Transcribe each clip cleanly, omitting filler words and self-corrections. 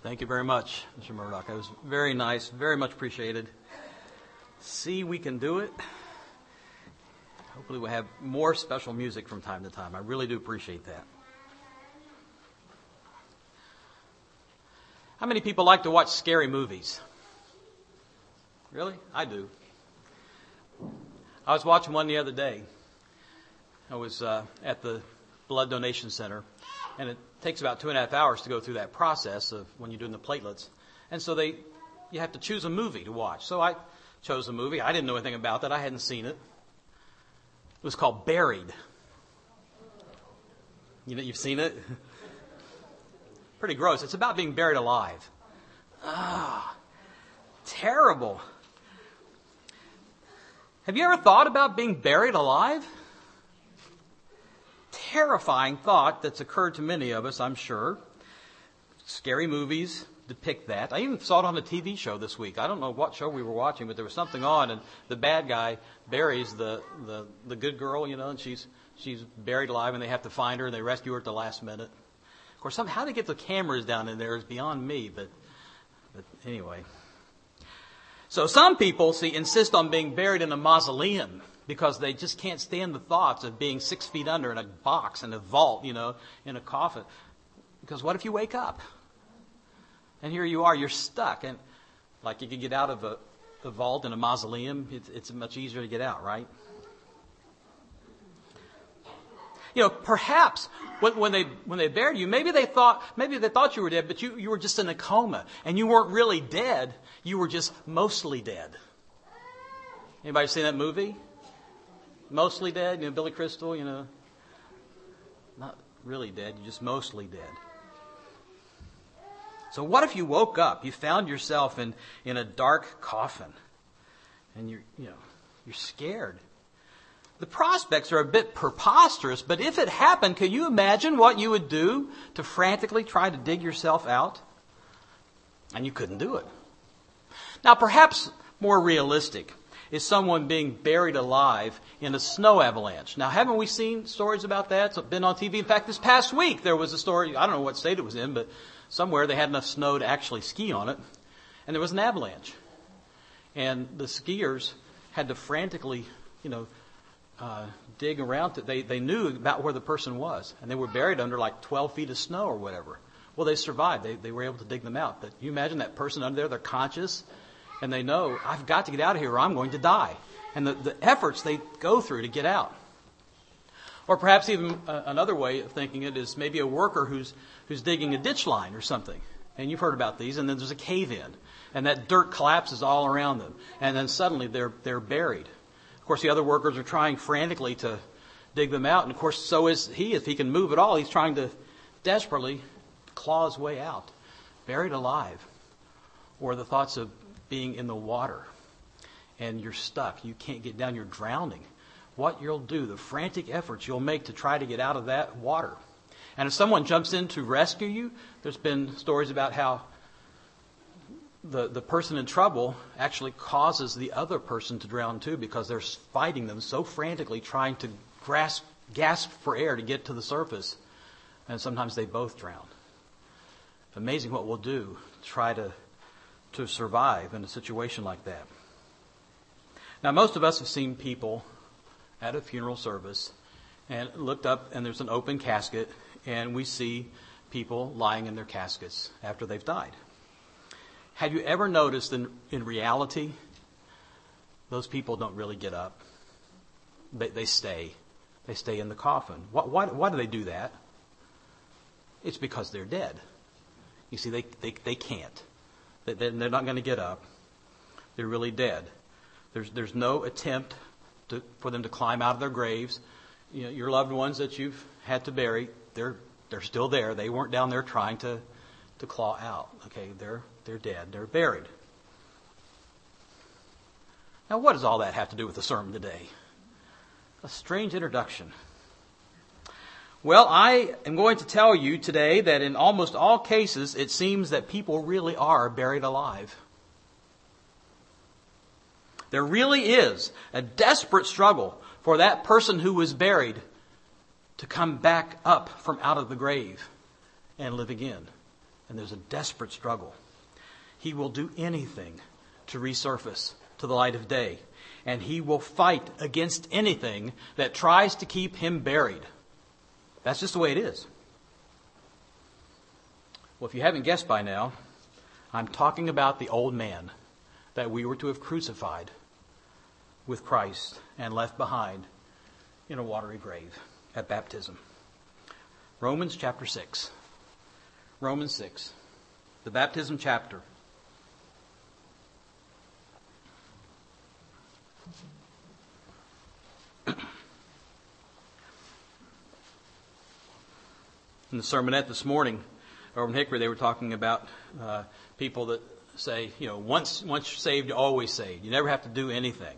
Thank you very much, Mr. Murdoch. That was very nice, very much appreciated. See, we can do it. Hopefully we'll have more special music from time to time. I really do appreciate that. How many people like to watch scary movies? Really? I do. I was watching one the other day. I was at the blood donation center, and it takes about 2.5 hours to go through that process of when you're doing the platelets. And so you have to choose a movie to watch. So I chose a movie. I didn't know anything about that. I hadn't seen it. It was called Buried. You know, you've seen it? Pretty gross. It's about being buried alive. Ah, terrible. Have you ever thought about being buried alive? Terrifying thought that's occurred to many of us, I'm sure. Scary movies depict that. I even saw it on a TV show this week. I don't know what show we were watching, but there was something on, and the bad guy buries the good girl, you know, and she's buried alive, and they have to find her, and they rescue her at the last minute. Of course, how they get the cameras down in there is beyond me, but anyway. So some people, insist on being buried in a mausoleum because they just can't stand the thoughts of being 6 feet under in a box, in a vault, you know, in a coffin. Because what if you wake up? And here you are, you're stuck. And like you could get out of a vault in a mausoleum, it's much easier to get out, right? You know, perhaps when they buried you, maybe they thought you were dead, but you were just in a coma, and you weren't really dead. You were just mostly dead. Anybody seen that movie? Mostly Dead? You know, Billy Crystal, you know. Not really dead, you're just mostly dead. So what if you woke up, you found yourself in a dark coffin, and you're scared? The prospects are a bit preposterous, but if it happened, can you imagine what you would do to frantically try to dig yourself out? And you couldn't do it. Now, perhaps more realistic is someone being buried alive in a snow avalanche. Now, haven't we seen stories about that? It's been on TV. In fact, this past week there was a story, I don't know what state it was in, but somewhere they had enough snow to actually ski on it, and there was an avalanche. And the skiers had to frantically, dig around. They knew about where the person was, and they were buried under like 12 feet of snow or whatever. Well, they survived. They were able to dig them out. But you imagine that person under there, they're conscious, and they know, I've got to get out of here or I'm going to die. And the efforts they go through to get out. Or perhaps even another way of thinking it is maybe a worker who's digging a ditch line or something. And you've heard about these, and then there's a cave-in, and that dirt collapses all around them. And then suddenly they're buried. Of course, the other workers are trying frantically to dig them out. And of course, so is he. If he can move at all, he's trying to desperately claw his way out, buried alive. Or the thoughts of being in the water, and you're stuck. You can't get down. You're drowning. What you'll do, the frantic efforts you'll make to try to get out of that water. And if someone jumps in to rescue you, there's been stories about how the person in trouble actually causes the other person to drown too, because they're fighting them so frantically, trying to gasp for air to get to the surface. And sometimes they both drown. Amazing what we'll do to try to survive in a situation like that. Now, most of us have seen people at a funeral service and looked up, and there's an open casket, and we see people lying in their caskets after they've died. Have you ever noticed in reality, those people don't really get up? They stay. They stay in the coffin. Why do they do that? It's because they're dead. You see, they can't. They're not going to get up. They're really dead. There's no attempt for them to climb out of their graves. You know, your loved ones that you've had to bury, they're still there. They weren't down there trying to claw out. Okay, they're dead. They're buried. Now, what does all that have to do with the sermon today? A strange introduction. Well, I am going to tell you today that in almost all cases, it seems that people really are buried alive. There really is a desperate struggle for that person who was buried to come back up from out of the grave and live again. and there's a desperate struggle. He will do anything to resurface to the light of day. And he will fight against anything that tries to keep him buried. That's just the way it is. Well, if you haven't guessed by now, I'm talking about the old man that we were to have crucified with Christ and left behind in a watery grave at baptism. Romans chapter 6. Romans 6. The baptism chapter. In the sermonette this morning, over in Hickory, they were talking about people that say, once you're saved, you're always saved. You never have to do anything,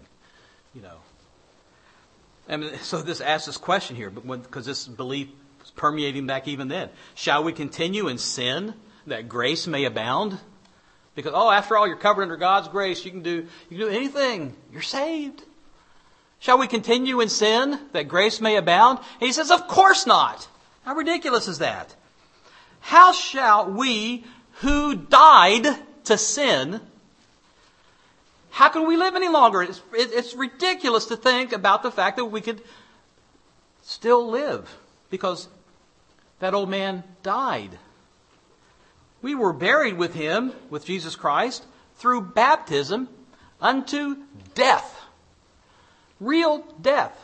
And so this asks this question here, because this belief was permeating back even then. Shall we continue in sin that grace may abound? Because, after all, you're covered under God's grace. You can do anything. You're saved. Shall we continue in sin that grace may abound? And he says, of course not. How ridiculous is that? How shall we who died to sin, how can we live any longer? It's ridiculous to think about the fact that we could still live because that old man died. We were buried with him, with Jesus Christ, through baptism unto death. Real death.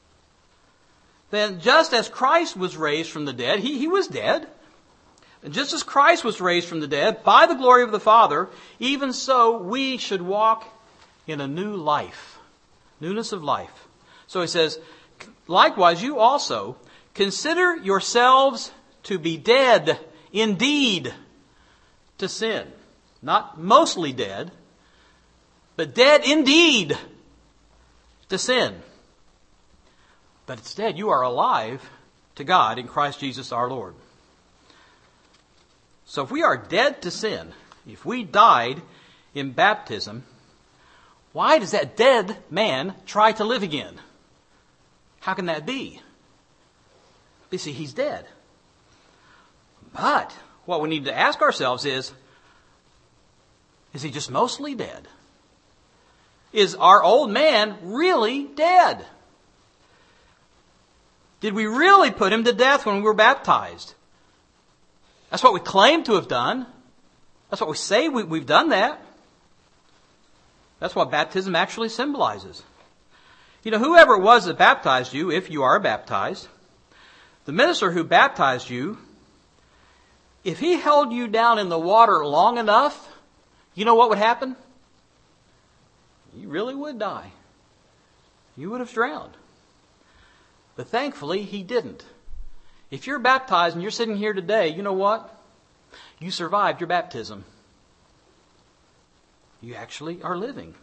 Then just as Christ was raised from the dead, he was dead. And just as Christ was raised from the dead by the glory of the Father, even so we should walk in a new life. Newness of life. So he says, likewise you also consider yourselves to be dead indeed to sin. Not mostly dead, but dead indeed to sin. But instead, you are alive to God in Christ Jesus our Lord. So if we are dead to sin, if we died in baptism, why does that dead man try to live again? How can that be? You see, he's dead. But what we need to ask ourselves is he just mostly dead? Is our old man really dead? Did we really put him to death when we were baptized? That's what we claim to have done. That's what we say we've done that. That's what baptism actually symbolizes. Whoever it was that baptized you, if you are baptized, the minister who baptized you, if he held you down in the water long enough, you know what would happen? You really would die. You would have drowned. But thankfully, he didn't. If you're baptized and you're sitting here today, you know what? You survived your baptism. You actually are living.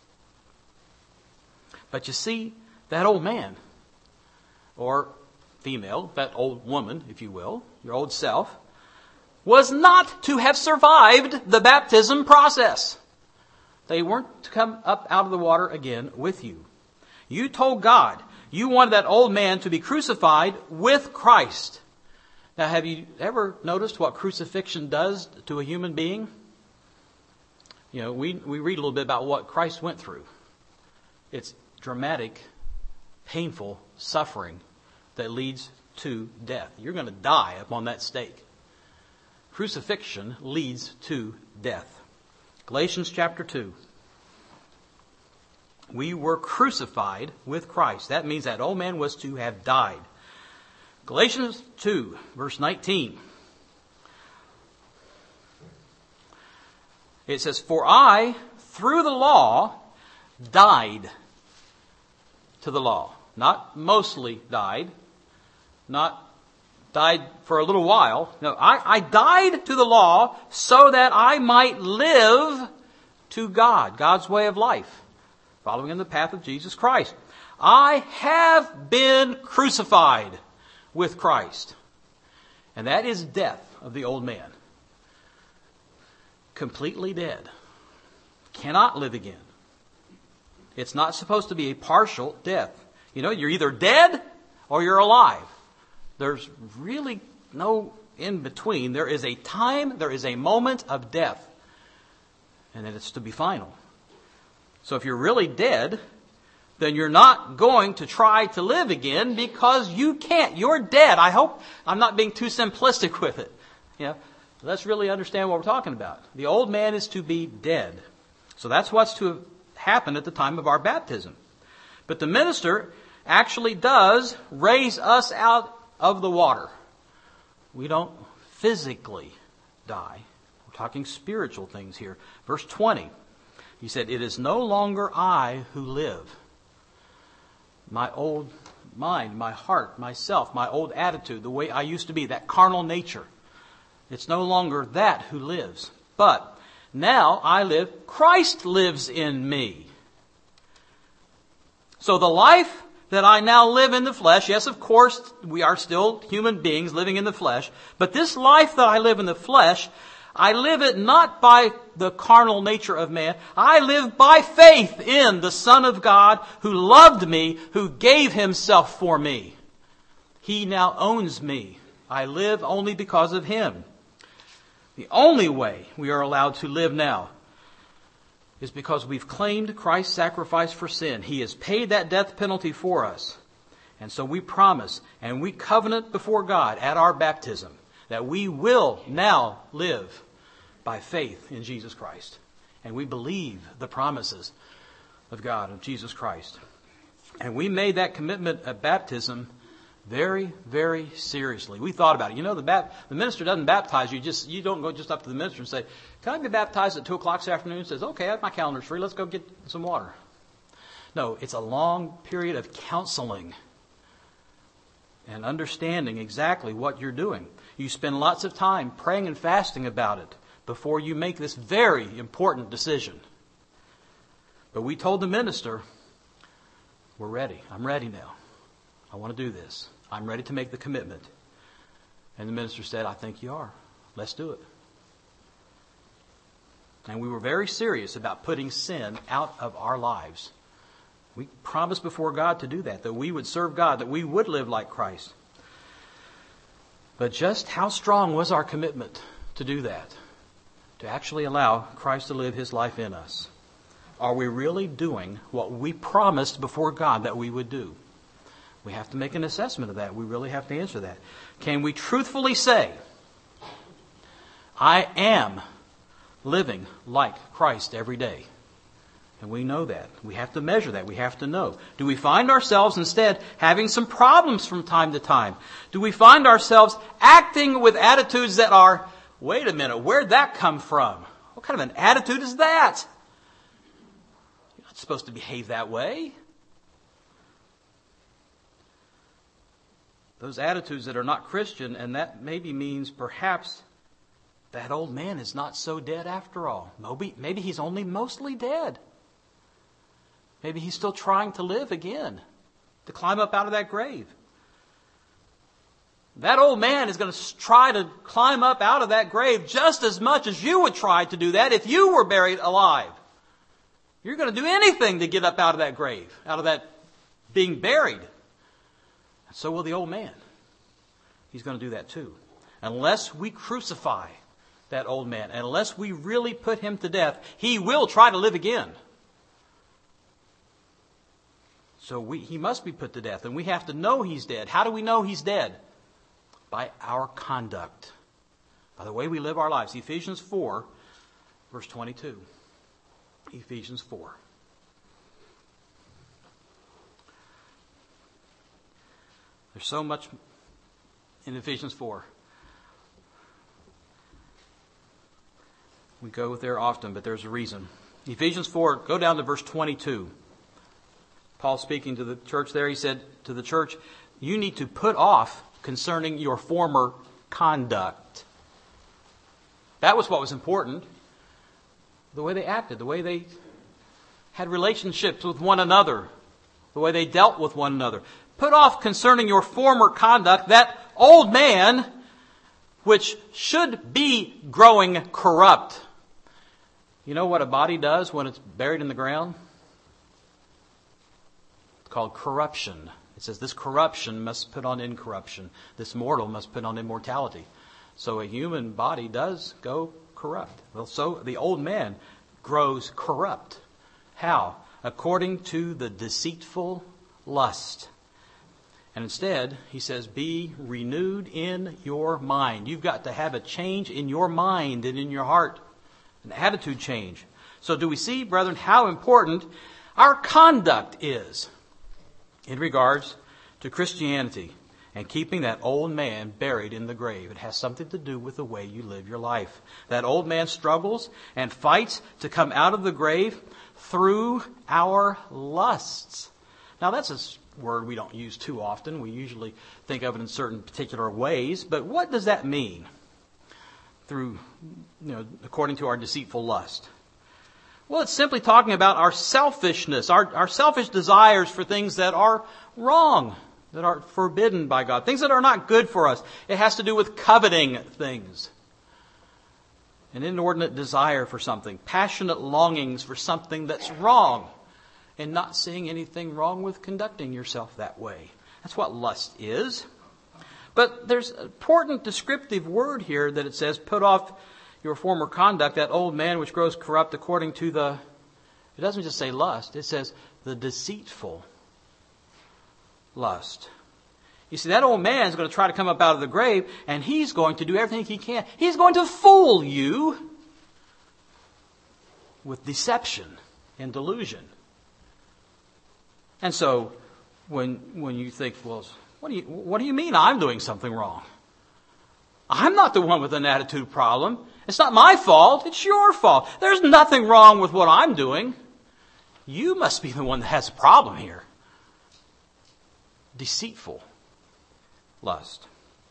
But you see, that old man, or female, that old woman, if you will, your old self, was not to have survived the baptism process. They weren't to come up out of the water again with you. You told God you wanted that old man to be crucified with Christ. Now, have you ever noticed what crucifixion does to a human being? We read a little bit about what Christ went through. It's dramatic, painful suffering that leads to death. You're going to die upon that stake. Crucifixion leads to death. Galatians chapter 2. We were crucified with Christ. That means that old man was to have died. Galatians 2, verse 19. It says, for I, through the law, died to the law. Not mostly died. Not died for a little while. No, I died to the law so that I might live to God. God's way of life. Following in the path of Jesus Christ. I have been crucified with Christ. And that is death of the old man. Completely dead. Cannot live again. It's not supposed to be a partial death. You're either dead or you're alive. There's really no in between. There is a time, there is a moment of death. And then it's to be final. So if you're really dead, then you're not going to try to live again because you can't. You're dead. I hope I'm not being too simplistic with it. Let's really understand what we're talking about. The old man is to be dead. So that's what's to happen at the time of our baptism. But the minister actually does raise us out of the water. We don't physically die. We're talking spiritual things here. Verse 20, he said, "It is no longer I who live." My old mind, my heart, myself, my old attitude, the way I used to be, that carnal nature. It's no longer that who lives. But now I live, Christ lives in me. So the life that I now live in the flesh, yes, of course, we are still human beings living in the flesh, but this life that I live in the flesh, I live it not by the carnal nature of man. I live by faith in the Son of God who loved me, who gave himself for me. He now owns me. I live only because of him. The only way we are allowed to live now is because we've claimed Christ's sacrifice for sin. He has paid that death penalty for us. And so we promise and we covenant before God at our baptism that we will now live by faith in Jesus Christ. And we believe the promises of God, of Jesus Christ. And we made that commitment at baptism very, very seriously. We thought about it. The minister doesn't baptize you. You don't go just up to the minister and say, "Can I be baptized at 2 o'clock this afternoon?" He says, "Okay, my calendar's free. Let's go get some water." No, it's a long period of counseling and understanding exactly what you're doing. You spend lots of time praying and fasting about it before you make this very important decision. But we told the minister, "We're ready. I'm ready now. I want to do this. I'm ready to make the commitment." And the minister said, "I think you are. Let's do it." And we were very serious about putting sin out of our lives. We promised before God to do that we would serve God, that we would live like Christ. But just how strong was our commitment to do that? To actually allow Christ to live his life in us? Are we really doing what we promised before God that we would do? We have to make an assessment of that. We really have to answer that. Can we truthfully say, "I am living like Christ every day"? And we know that. We have to measure that. We have to know. Do we find ourselves instead having some problems from time to time? Do we find ourselves acting with attitudes that are, "Wait a minute, where'd that come from? What kind of an attitude is that? You're not supposed to behave that way." Those attitudes that are not Christian, and that maybe means perhaps that old man is not so dead after all. Maybe he's only mostly dead. Maybe he's still trying to live again, to climb up out of that grave. That old man is going to try to climb up out of that grave just as much as you would try to do that if you were buried alive. You're going to do anything to get up out of that grave, out of that being buried. So will the old man. He's going to do that too. Unless we crucify that old man, unless we really put him to death, he will try to live again. So he must be put to death, and we have to know he's dead. How do we know he's dead? By our conduct, by the way we live our lives. Ephesians 4, verse 22. Ephesians 4. There's so much in Ephesians 4. We go there often, but there's a reason. Ephesians 4, go down to verse 22. Paul speaking to the church there, he said to the church, "You need to put off concerning your former conduct." That was what was important. The way they acted, the way they had relationships with one another, the way they dealt with one another. Put off concerning your former conduct that old man which should be growing corrupt. You know what a body does when it's buried in the ground? It's called corruption. It says this corruption must put on incorruption. This mortal must put on immortality. So a human body does go corrupt. Well, so the old man grows corrupt. How? According to the deceitful lust. And instead, he says, be renewed in your mind. You've got to have a change in your mind and in your heart, an attitude change. So do we see, brethren, how important our conduct is in regards to Christianity and keeping that old man buried in the grave? It has something to do with the way you live your life. That old man struggles and fights to come out of the grave through our lusts. Now that's a word we don't use too often. We usually think of it in certain particular ways. But what does that mean? Through, according to our deceitful lust. Well, it's simply talking about our selfishness, our selfish desires for things that are wrong, that are forbidden by God, things that are not good for us. It has to do with coveting things. An inordinate desire for something, passionate longings for something that's wrong, and not seeing anything wrong with conducting yourself that way. That's what lust is. But there's an important descriptive word here that it says, put off your former conduct, that old man which grows corrupt according to it doesn't just say lust, it says the deceitful lust. You see, that old man is going to try to come up out of the grave, and he's going to do everything he can. He's going to fool you with deception and delusion. And so, when you think, well, what do you mean I'm doing something wrong? I'm not the one with an attitude problem. It's not my fault. It's your fault. There's nothing wrong with what I'm doing. You must be the one that has a problem here. Deceitful lust.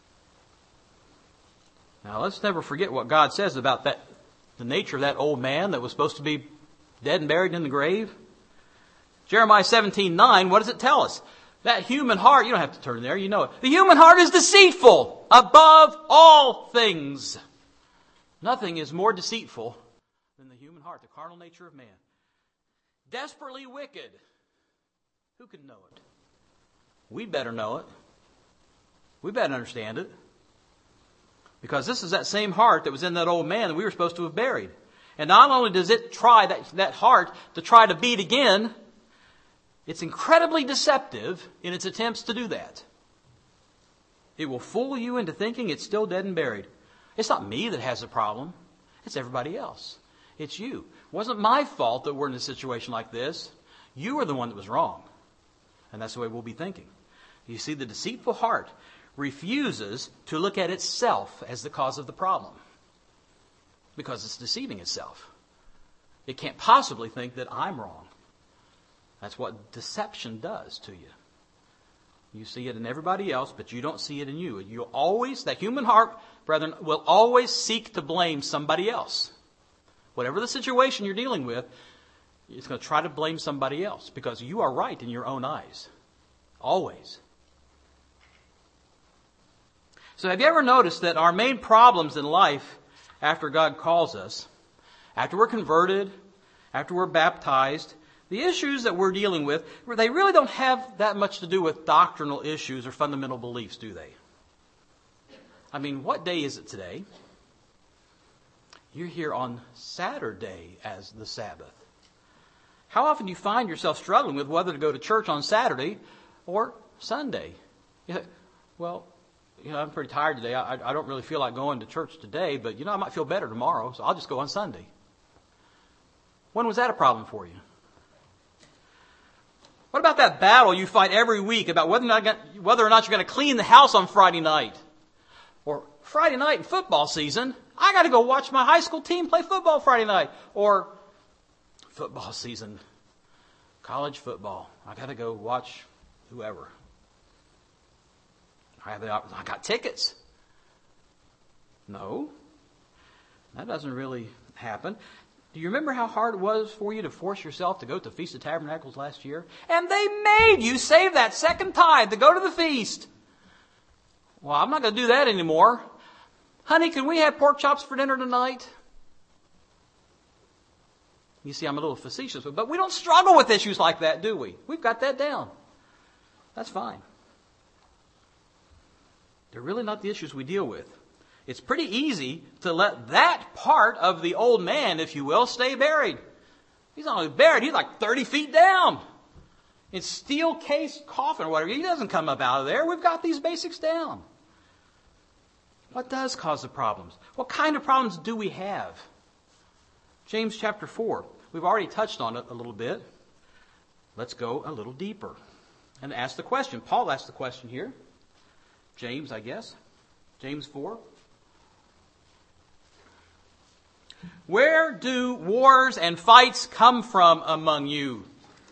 Now, let's never forget what God says about the nature of that old man that was supposed to be dead and buried in the grave. Jeremiah 17:9, what does it tell us? That human heart, you don't have to turn there, you know it. The human heart is deceitful above all things. Nothing is more deceitful than the human heart, the carnal nature of man. Desperately wicked. Who can know it? We better know it. We better understand it. Because this is that same heart that was in that old man that we were supposed to have buried. And not only does it try that heart to try to beat again, it's incredibly deceptive in its attempts to do that. It will fool you into thinking it's still dead and buried. It's not me that has the problem. It's everybody else. It's you. It wasn't my fault that we're in a situation like this. You are the one that was wrong. And that's the way we'll be thinking. You see, the deceitful heart refuses to look at itself as the cause of the problem. Because it's deceiving itself. It can't possibly think that I'm wrong. That's what deception does to you. You see it in everybody else, but you don't see it in you. That human heart, brethren, will always seek to blame somebody else. Whatever the situation you're dealing with, it's going to try to blame somebody else because you are right in your own eyes. Always. So have you ever noticed that our main problems in life after God calls us, after we're converted, after we're baptized, the issues that we're dealing with, they really don't have that much to do with doctrinal issues or fundamental beliefs, do they? I mean, what day is it today? You're here on Saturday as the Sabbath. How often do you find yourself struggling with whether to go to church on Saturday or Sunday? Well, I'm pretty tired today. I don't really feel like going to church today, but, I might feel better tomorrow, so I'll just go on Sunday. When was that a problem for you? What about that battle you fight every week about whether or not you're going to clean the house on Friday night? Or Friday night in football season, I got to go watch my high school team play football Friday night. Or football season, college football, I got to go watch whoever. I got tickets. No, that doesn't really happen. Do you remember how hard it was for you to force yourself to go to the Feast of Tabernacles last year? And they made you save that second tithe to go to the feast. Well, I'm not going to do that anymore. Honey, can we have pork chops for dinner tonight? You see, I'm a little facetious, but we don't struggle with issues like that, do we? We've got that down. That's fine. They're really not the issues we deal with. it's pretty easy to let that part of the old man, if you will, stay buried. He's not only buried, he's like 30 feet down. In steel case coffin or whatever. He doesn't come up out of there. We've got these basics down. What does cause the problems? What kind of problems do we have? James chapter 4. We've already touched on it a little bit. Let's go a little deeper and ask the question. Paul asked the question here. James, I guess. James 4. Where do wars and fights come from among you?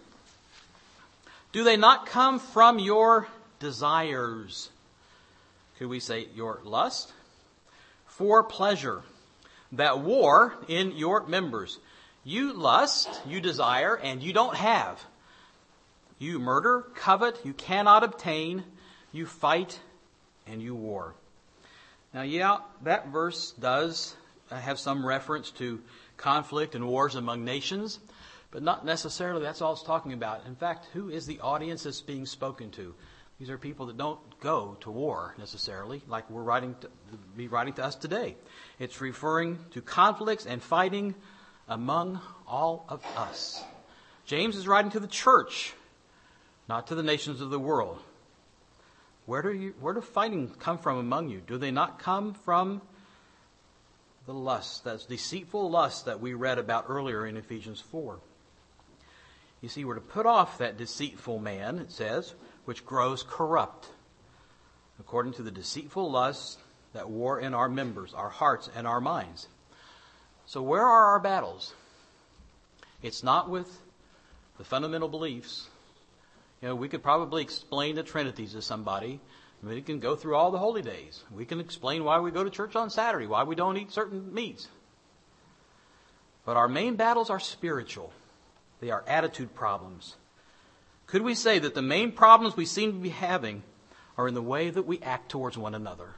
Do they not come from your desires? Could we say your lust? For pleasure, that war in your members. You lust, you desire, and you don't have. You murder, covet, you cannot obtain. You fight, and you war. Now, yeah, that verse does have some reference to conflict and wars among nations, but not necessarily that's all it's talking about. In fact, who is the audience that's being spoken to? These are people that don't go to war necessarily, like we're writing to us today. It's referring to conflicts and fighting among all of us. James is writing to the church, not to the nations of the world. Where do fighting come from among you? Do they not come from the lust, that's deceitful lust that we read about earlier in Ephesians 4? You see, we're to put off that deceitful man, it says, which grows corrupt, according to the deceitful lusts that war in our members, our hearts, and our minds. So where are our battles? It's not with the fundamental beliefs. You know, we could probably explain the Trinities to somebody. We can go through all the holy days. We can explain why we go to church on Saturday, why we don't eat certain meats. But our main battles are spiritual. They are attitude problems. Could we say that the main problems we seem to be having are in the way that we act towards one another?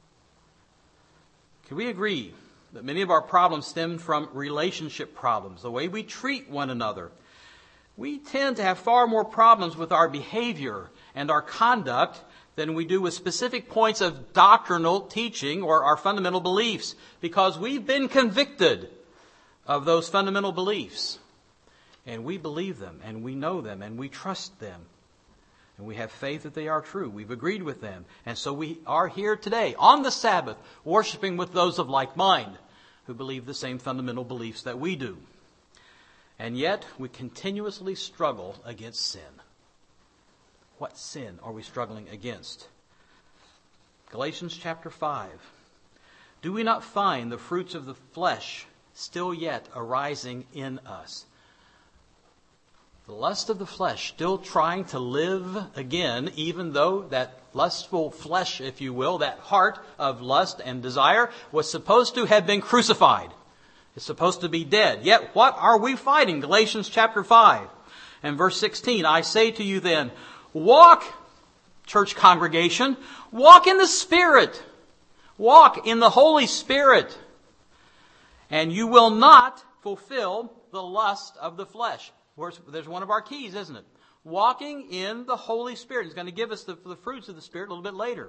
Can we agree that many of our problems stem from relationship problems, the way we treat one another? We tend to have far more problems with our behavior and our conduct than we do with specific points of doctrinal teaching or our fundamental beliefs, because we've been convicted of those fundamental beliefs. And we believe them, and we know them, and we trust them. And we have faith that they are true. We've agreed with them. And so we are here today, on the Sabbath, worshiping with those of like mind who believe the same fundamental beliefs that we do. And yet, we continuously struggle against sin. What sin are we struggling against? Galatians chapter 5. Do we not find the fruits of the flesh still yet arising in us? The lust of the flesh still trying to live again, even though that lustful flesh, if you will, that heart of lust and desire was supposed to have been crucified. It's supposed to be dead. Yet what are we fighting? Galatians chapter 5 and verse 16. I say to you then, walk, church congregation, walk in the Spirit. Walk in the Holy Spirit. And you will not fulfill the lust of the flesh. There's one of our keys, isn't it? Walking in the Holy Spirit. He's going to give us the fruits of the Spirit a little bit later.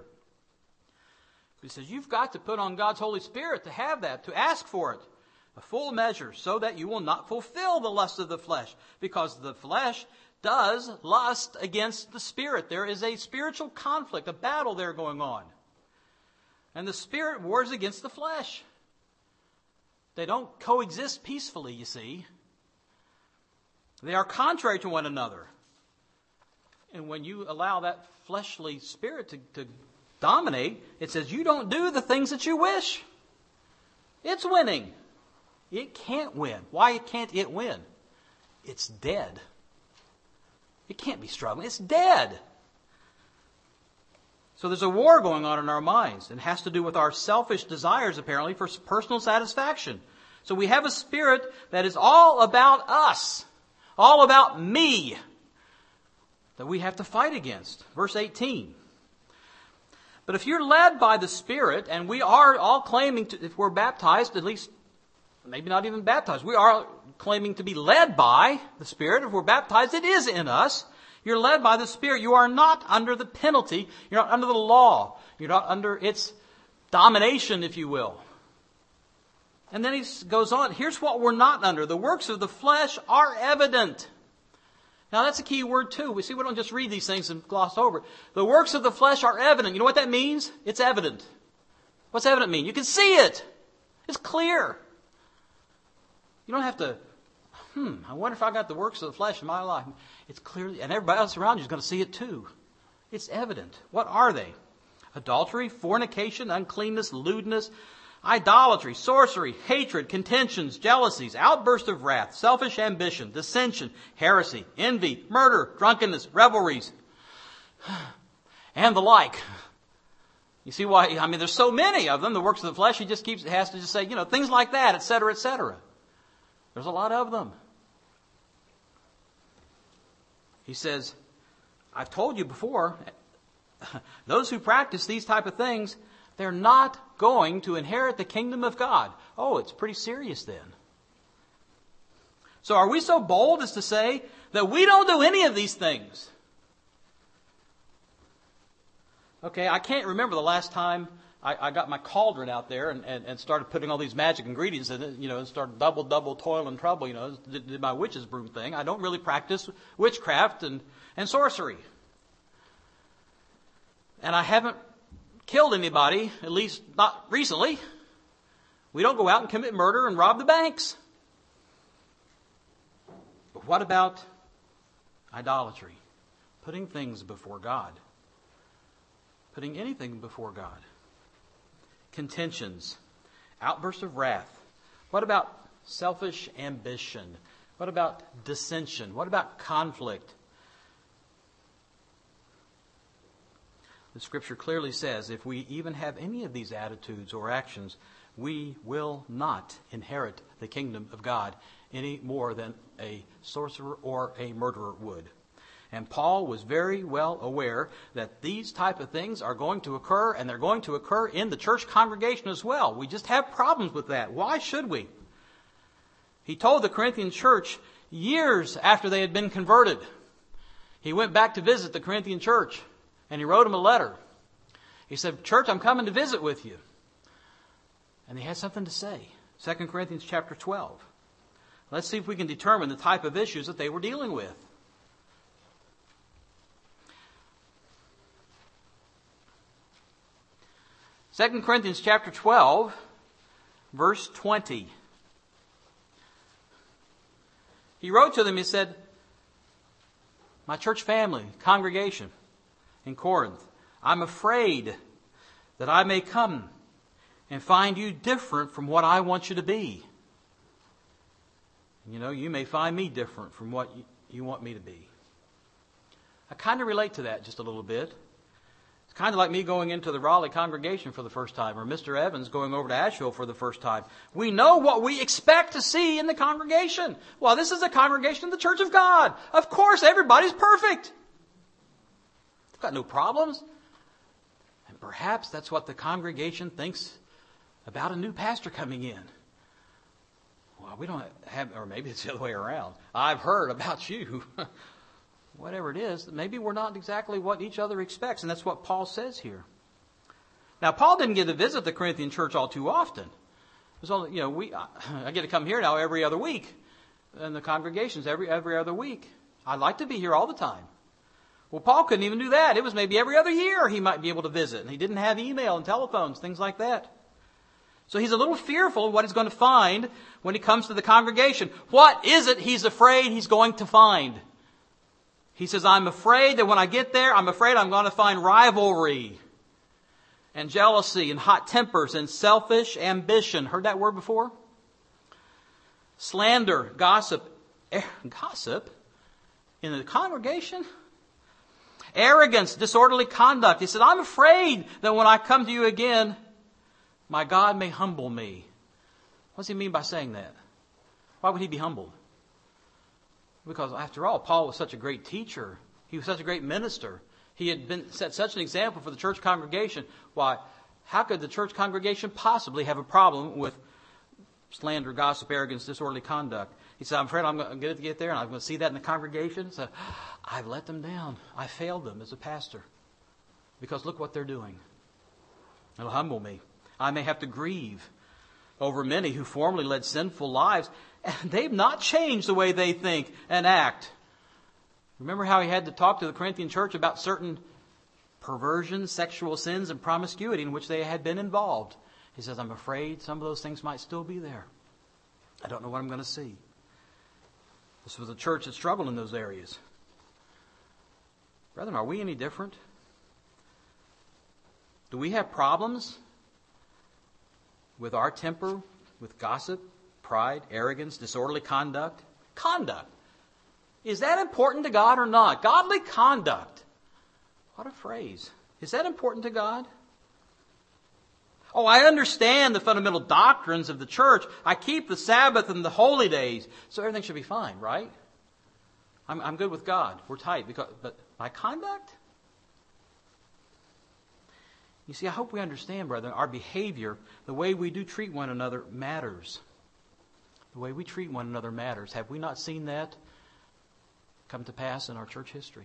He says you've got to put on God's Holy Spirit to have that, to ask for it. A full measure, so that you will not fulfill the lust of the flesh. Because the flesh does lust against the Spirit. There is a spiritual conflict, a battle there going on. And the Spirit wars against the flesh. They don't coexist peacefully, you see. They are contrary to one another. And when you allow that fleshly spirit to dominate, it says you don't do the things that you wish. It's winning. It can't win. Why can't it win? It's dead. It can't be struggling. It's dead. So there's a war going on in our minds. It has to do with our selfish desires, apparently, for personal satisfaction. So we have a spirit that is all about us. All about me, that we have to fight against. Verse 18. But if you're led by the Spirit, and we are all claiming to, if we're baptized, at least, maybe not even baptized, we are claiming to be led by the Spirit. If we're baptized, it is in us. You're led by the Spirit. You are not under the penalty. You're not under the law. You're not under its domination, if you will. And then he goes on, here's what we're not under. The works of the flesh are evident. Now that's a key word too. We don't just read these things and gloss over it. The works of the flesh are evident. You know what that means? It's evident. What's evident mean? You can see it. It's clear. You don't have to, I wonder if I got the works of the flesh in my life. It's clear, and everybody else around you is going to see it too. It's evident. What are they? Adultery, fornication, uncleanness, lewdness, idolatry, sorcery, hatred, contentions, jealousies, outbursts of wrath, selfish ambition, dissension, heresy, envy, murder, drunkenness, revelries, and the like. You see why? I mean, there's so many of them. The works of the flesh, has to just say, things like that, etc., etc. There's a lot of them. He says, I've told you before, those who practice these type of things, they're not going to inherit the kingdom of God. Oh, it's pretty serious then. So are we so bold as to say that we don't do any of these things? Okay, I can't remember the last time I got my cauldron out there and started putting all these magic ingredients in it, and started double toil and trouble, did my witch's broom thing. I don't really practice witchcraft and sorcery. And I haven't killed anybody, at least not recently. We don't go out and commit murder and rob the banks. But what about idolatry? Putting things before God. Putting anything before God. Contentions. Outbursts of wrath. What about selfish ambition? What about dissension? What about conflict? The Scripture clearly says if we even have any of these attitudes or actions, we will not inherit the kingdom of God any more than a sorcerer or a murderer would. And Paul was very well aware that these type of things are going to occur, and they're going to occur in the church congregation as well. We just have problems with that. Why should we? He told the Corinthian church years after they had been converted. He went back to visit the Corinthian church, and he wrote them a letter. He said, "Church, I'm coming to visit with you." And they had something to say. 2 Corinthians chapter 12. Let's see if we can determine the type of issues that they were dealing with. 2 Corinthians chapter 12, verse 20. He wrote to them, he said, "My church family, congregation in Corinth, I'm afraid that I may come and find you different from what I want you to be. You may find me different from what you want me to be." I kind of relate to that just a little bit. It's kind of like me going into the Raleigh congregation for the first time, or Mr. Evans going over to Asheville for the first time. We know what we expect to see in the congregation. Well, this is a congregation of the Church of God. Of course, everybody's perfect. They've got no problems. And perhaps that's what the congregation thinks about a new pastor coming in. Well, we don't have, or maybe it's the other way around. I've heard about you. Whatever it is, maybe we're not exactly what each other expects. And that's what Paul says here. Now, Paul didn't get to visit the Corinthian church all too often. It was only, I get to come here now every other week. And the congregations every other week. I'd like to be here all the time. Well, Paul couldn't even do that. It was maybe every other year he might be able to visit. And he didn't have email and telephones, things like that. So he's a little fearful of what he's going to find when he comes to the congregation. What is it he's afraid he's going to find? He says, I'm afraid that when I get there, I'm afraid I'm going to find rivalry and jealousy and hot tempers and selfish ambition. Heard that word before? Slander, gossip. Gossip? In the congregation? Arrogance, disorderly conduct. He said, I'm afraid that when I come to you again, my God may humble me. What does he mean by saying that? Why would he be humbled? Because after all, Paul was such a great teacher. He was such a great minister. He had set such an example for the church congregation. Why, how could the church congregation possibly have a problem with slander, gossip, arrogance, disorderly conduct? He said, I'm afraid I'm going to get there and I'm going to see that in the congregation. So I've let them down. I failed them as a pastor. Because look what they're doing. It'll humble me. I may have to grieve over many who formerly led sinful lives, and they've not changed the way they think and act. Remember how he had to talk to the Corinthian church about certain perversions, sexual sins, and promiscuity in which they had been involved. He says, I'm afraid some of those things might still be there. I don't know what I'm going to see. This was a church that struggled in those areas. Brethren, are we any different? Do we have problems with our temper, with gossip, pride, arrogance, disorderly conduct? Conduct. Is that important to God or not? Godly conduct. What a phrase. Is that important to God? Oh, I understand the fundamental doctrines of the church. I keep the Sabbath and the holy days. So everything should be fine, right? I'm good with God. We're tight. But my conduct? You see, I hope we understand, brethren, our behavior, the way we do treat one another matters. The way we treat one another matters. Have we not seen that come to pass in our church history?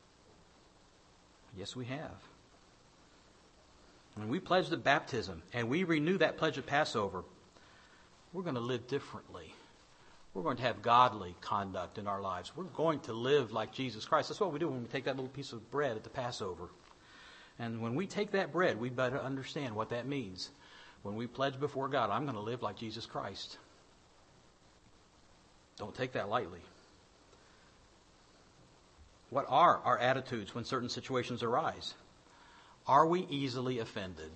Yes, we have. When we pledged at baptism and we renew that pledge at Passover, we're going to live differently. We're going to have godly conduct in our lives. We're going to live like Jesus Christ. That's what we do when we take that little piece of bread at the Passover. And when we take that bread, we better understand what that means. When we pledge before God, I'm going to live like Jesus Christ. Don't take that lightly. What are our attitudes when certain situations arise? Are we easily offended?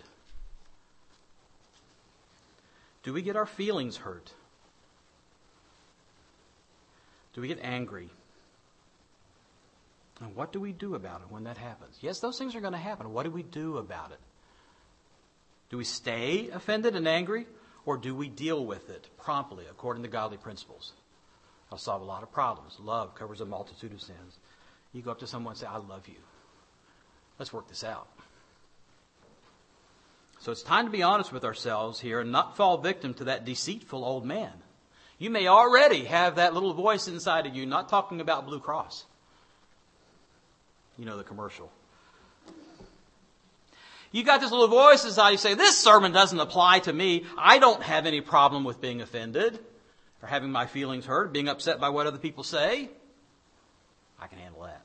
Do we get our feelings hurt? Do we get angry? And what do we do about it when that happens? Yes, those things are going to happen. What do we do about it? Do we stay offended and angry, or do we deal with it promptly according to godly principles? That'll solve a lot of problems. Love covers a multitude of sins. You go up to someone and say, I love you. Let's work this out. So it's time to be honest with ourselves here and not fall victim to that deceitful old man. You may already have that little voice inside of you, not talking about Blue Cross. You know the commercial. You got this little voice inside you say, this sermon doesn't apply to me. I don't have any problem with being offended or having my feelings hurt, being upset by what other people say. I can handle that.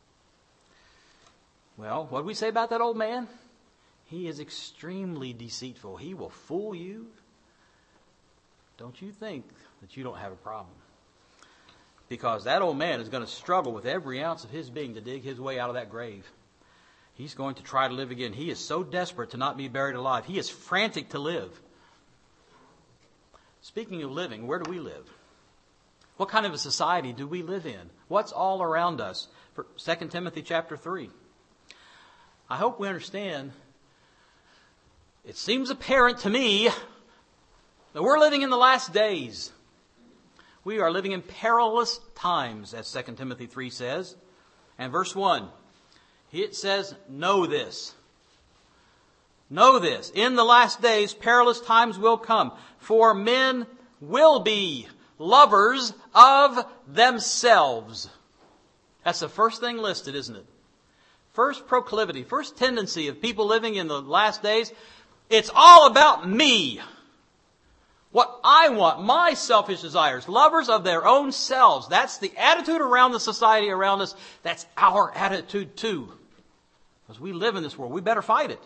Well, what did we say about that old man? He is extremely deceitful. He will fool you. Don't you think that you don't have a problem? Because that old man is going to struggle with every ounce of his being to dig his way out of that grave. He's going to try to live again. He is so desperate to not be buried alive. He is frantic to live. Speaking of living, where do we live? What kind of a society do we live in? What's all around us? For 2 Timothy chapter 3. I hope we understand. It seems apparent to me that we're living in the last days. We are living in perilous times, as 2 Timothy 3 says. And verse 1, it says, know this. Know this. In the last days, perilous times will come. For men will be lovers of themselves. That's the first thing listed, isn't it? First proclivity, first tendency of people living in the last days. It's all about me. What I want, my selfish desires, lovers of their own selves. That's the attitude around the society around us. That's our attitude too. Because we live in this world, we better fight it.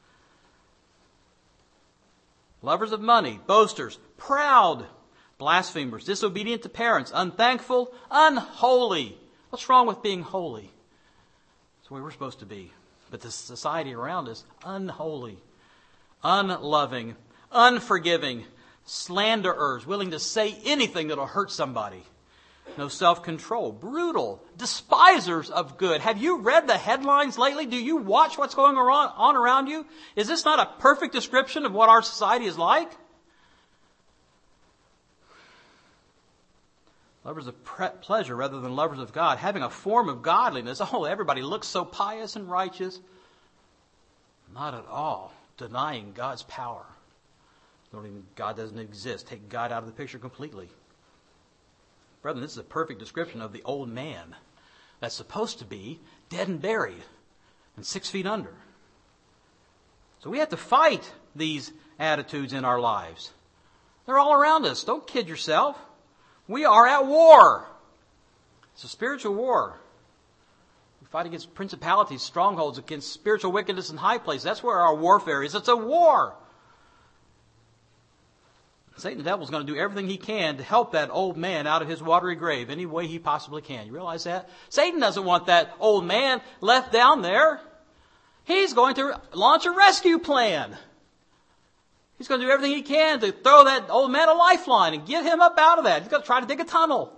Lovers of money, boasters, proud, blasphemers, disobedient to parents, unthankful, unholy. What's wrong with being holy? That's the way we're supposed to be. But the society around us, unholy, unloving, unforgiving, slanderers, willing to say anything that'll hurt somebody. No self-control, brutal, despisers of good. Have you read the headlines lately? Do you watch what's going on around you? Is this not a perfect description of what our society is like? Lovers of pleasure rather than lovers of God. Having a form of godliness. Oh, everybody looks so pious and righteous. Not at all. Denying God's power. God doesn't exist. Take God out of the picture completely. Brethren, this is a perfect description of the old man that's supposed to be dead and buried and 6 feet under. So we have to fight these attitudes in our lives. They're all around us. Don't kid yourself. We are at war. It's a spiritual war. We fight against principalities, strongholds, against spiritual wickedness in high places. That's where our warfare is. It's a war. Satan, the devil, is going to do everything he can to help that old man out of his watery grave any way he possibly can. You realize that? Satan doesn't want that old man left down there. He's going to launch a rescue plan. He's going to do everything he can to throw that old man a lifeline and get him up out of that. He's going to try to dig a tunnel.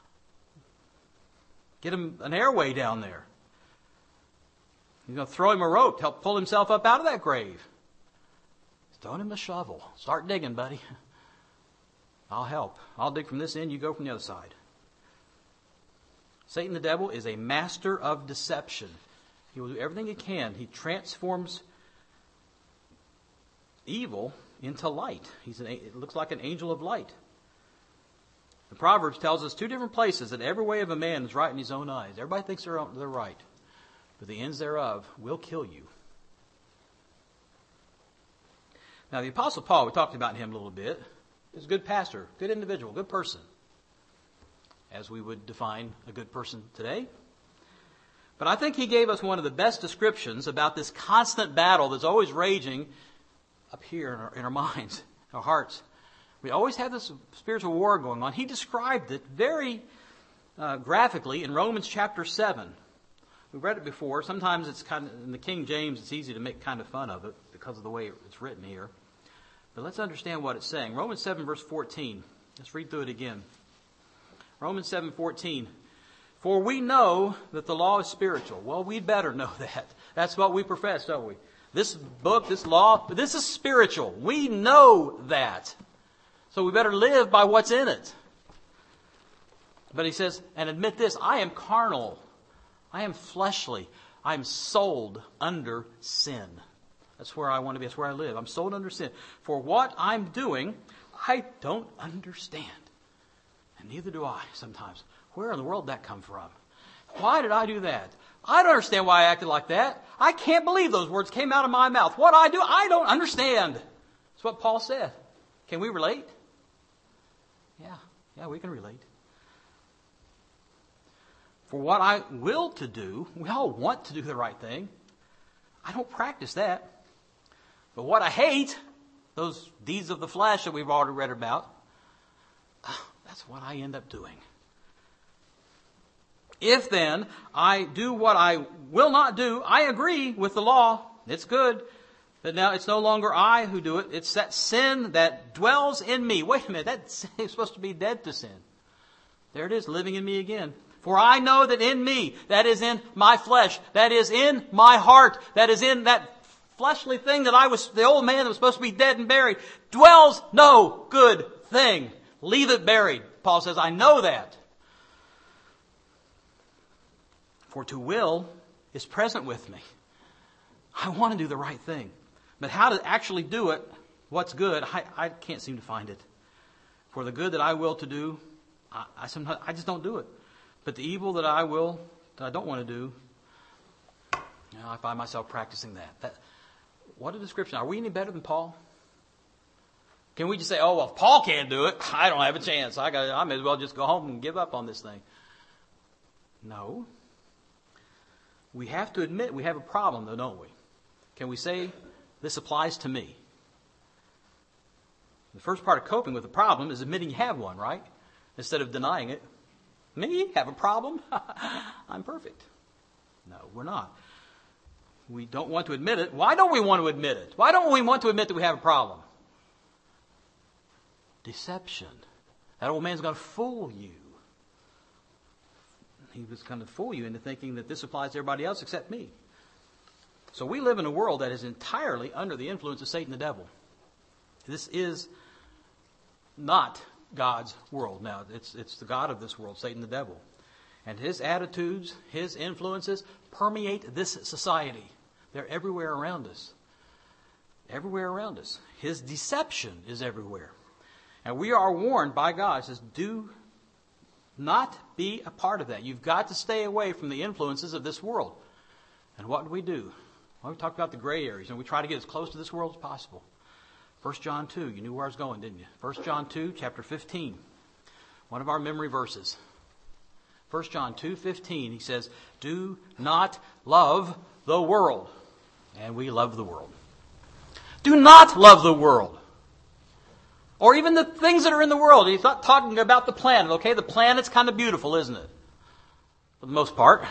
Get him an airway down there. He's going to throw him a rope to help pull himself up out of that grave. He's throwing him a shovel. Start digging, buddy. I'll help. I'll dig from this end, you go from the other side. Satan, the devil, is a master of deception. He will do everything he can. He transforms evil into light. It looks like an angel of light. The Proverbs tells us 2 different places that every way of a man is right in his own eyes. Everybody thinks they're right, but the ends thereof will kill you. Now, the Apostle Paul, we talked about him a little bit, is a good pastor, good individual, good person, as we would define a good person today. But I think he gave us one of the best descriptions about this constant battle that's always raging up here in our minds, our hearts. We always have this spiritual war going on. He described it very graphically in Romans chapter 7. We've read it before. Sometimes it's kind of, in the King James, it's easy to make kind of fun of it because of the way it's written here. But let's understand what it's saying. Romans 7 verse 14. Let's read through it again. Romans 7:14. For we know that the law is spiritual. Well, we'd better know that. That's what we profess, don't we? This book, this law, this is spiritual. We know that. So we better live by what's in it. But he says, and admit this, I am carnal. I am fleshly. I'm sold under sin. That's where I want to be. That's where I live. I'm sold under sin. For what I'm doing, I don't understand. And neither do I sometimes. Where in the world did that come from? Why did I do that? I don't understand why I acted like that. I can't believe those words came out of my mouth. What I do, I don't understand. That's what Paul said. Can we relate? Yeah, we can relate. For what I will to do, we all want to do the right thing. I don't practice that. But what I hate, those deeds of the flesh that we've already read about, that's what I end up doing. If then I do what I will not do, I agree with the law. It's good. But now it's no longer I who do it. It's that sin that dwells in me. Wait a minute, that sin is supposed to be dead to sin. There it is, living in me again. For I know that in me, that is in my flesh, that is in my heart, that is in that fleshly thing the old man that was supposed to be dead and buried, dwells no good thing. Leave it buried. Paul says, I know that. For to will is present with me. I want to do the right thing. But how to actually do it, what's good, I can't seem to find it. For the good that I will to do, I just don't do it. But the evil that I don't want to do, I find myself practicing that. What a description. Are we any better than Paul? Can we just say, oh, well, if Paul can't do it, I don't have a chance. I may as well just go home and give up on this thing. No. We have to admit we have a problem, though, don't we? Can we say, this applies to me? The first part of coping with the problem is admitting you have one, right? Instead of denying it. Me? Have a problem? I'm perfect. No, we're not. We don't want to admit it. Why don't we want to admit it? Why don't we want to admit that we have a problem? Deception. That old man's going to fool you. He was going to fool you into thinking that this applies to everybody else except me. So we live in a world that is entirely under the influence of Satan the devil. This is not God's world. Now, it's the God of this world, Satan the devil. And his attitudes, his influences permeate this society. They're everywhere around us. Everywhere around us. His deception is everywhere. And we are warned by God. It says, do not be a part of that. You've got to stay away from the influences of this world. And what do? Well, we talk about the gray areas, and we try to get as close to this world as possible. 1 John 2, you knew where I was going, didn't you? 1 John 2, chapter 15. One of our memory verses. 1 John 2:15, he says, do not love the world. And we love the world. Do not love the world. Or even the things that are in the world. He's not talking about the planet, okay? The planet's kind of beautiful, isn't it? For the most part.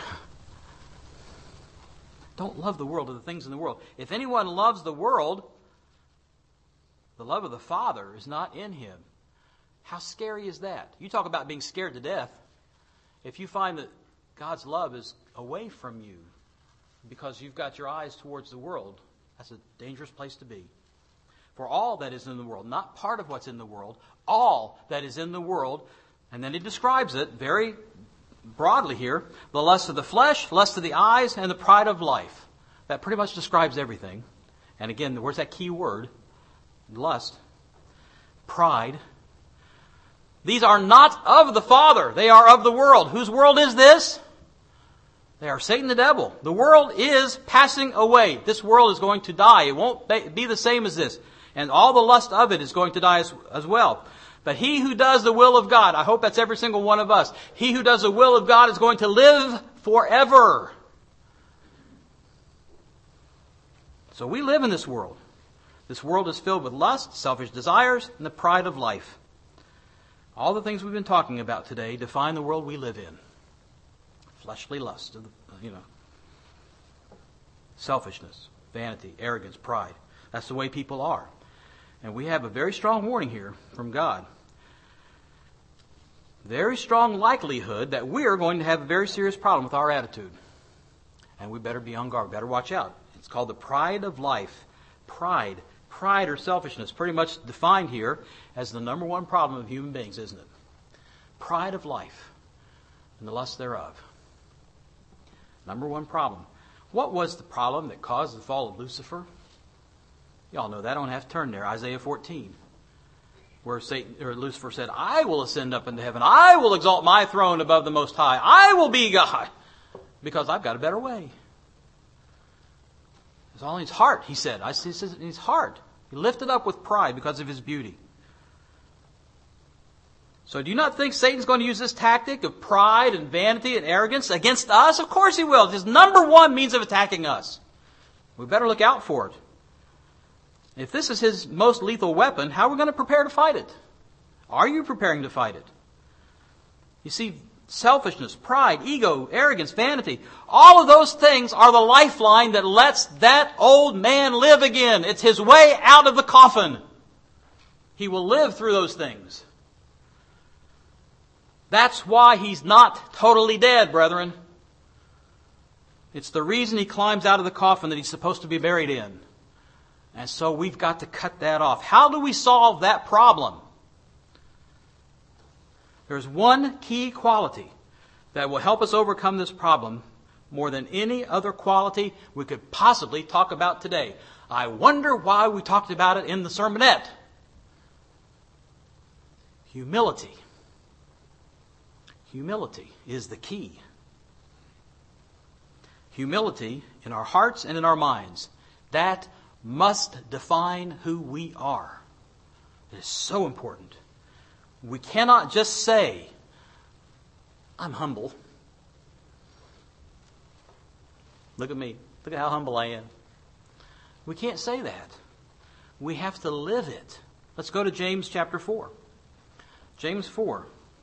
Don't love the world or the things in the world. If anyone loves the world, the love of the Father is not in him. How scary is that? You talk about being scared to death. If you find that God's love is away from you because you've got your eyes towards the world, that's a dangerous place to be. For all that is in the world, not part of what's in the world, all that is in the world, and then he describes it very broadly here, the lust of the flesh, lust of the eyes, and the pride of life. That pretty much describes everything. And again, where's that key word? Lust, pride. These are not of the Father. They are of the world. Whose world is this? They are Satan the devil. The world is passing away. This world is going to die. It won't be the same as this. And all the lust of it is going to die as well. But he who does the will of God, I hope that's every single one of us. He who does the will of God is going to live forever. So we live in this world. This world is filled with lust, selfish desires, and the pride of life. All the things we've been talking about today define the world we live in. Fleshly lust, selfishness, vanity, arrogance, pride. That's the way people are. And we have a very strong warning here from God. Very strong likelihood that we are going to have a very serious problem with our attitude. And we better be on guard. We better watch out. It's called the pride of life. Pride or selfishness, pretty much defined here as the number one problem of human beings, isn't it? Pride of life and the lust thereof. Number one problem. What was the problem that caused the fall of Lucifer? Y'all know that. I don't have to turn there. Isaiah 14. Where Lucifer said, I will ascend up into heaven. I will exalt my throne above the Most High. I will be God. Because I've got a better way. It's all in his heart, he said. I see it in his heart. He lifted up with pride because of his beauty. So do you not think Satan's going to use this tactic of pride and vanity and arrogance against us? Of course he will. It's his number one means of attacking us. We better look out for it. If this is his most lethal weapon, how are we going to prepare to fight it? Are you preparing to fight it? You see, selfishness, pride, ego, arrogance, vanity, all of those things are the lifeline that lets that old man live again. It's his way out of the coffin. He will live through those things. That's why he's not totally dead, brethren. It's the reason he climbs out of the coffin that he's supposed to be buried in. And so we've got to cut that off. How do we solve that problem? There's one key quality that will help us overcome this problem more than any other quality we could possibly talk about today. I wonder why we talked about it in the sermonette. Humility. Humility is the key. Humility in our hearts and in our minds. That must define who we are. It is so important. We cannot just say, I'm humble. Look at me. Look at how humble I am. We can't say that. We have to live it. Let's go to James chapter 4. James 4.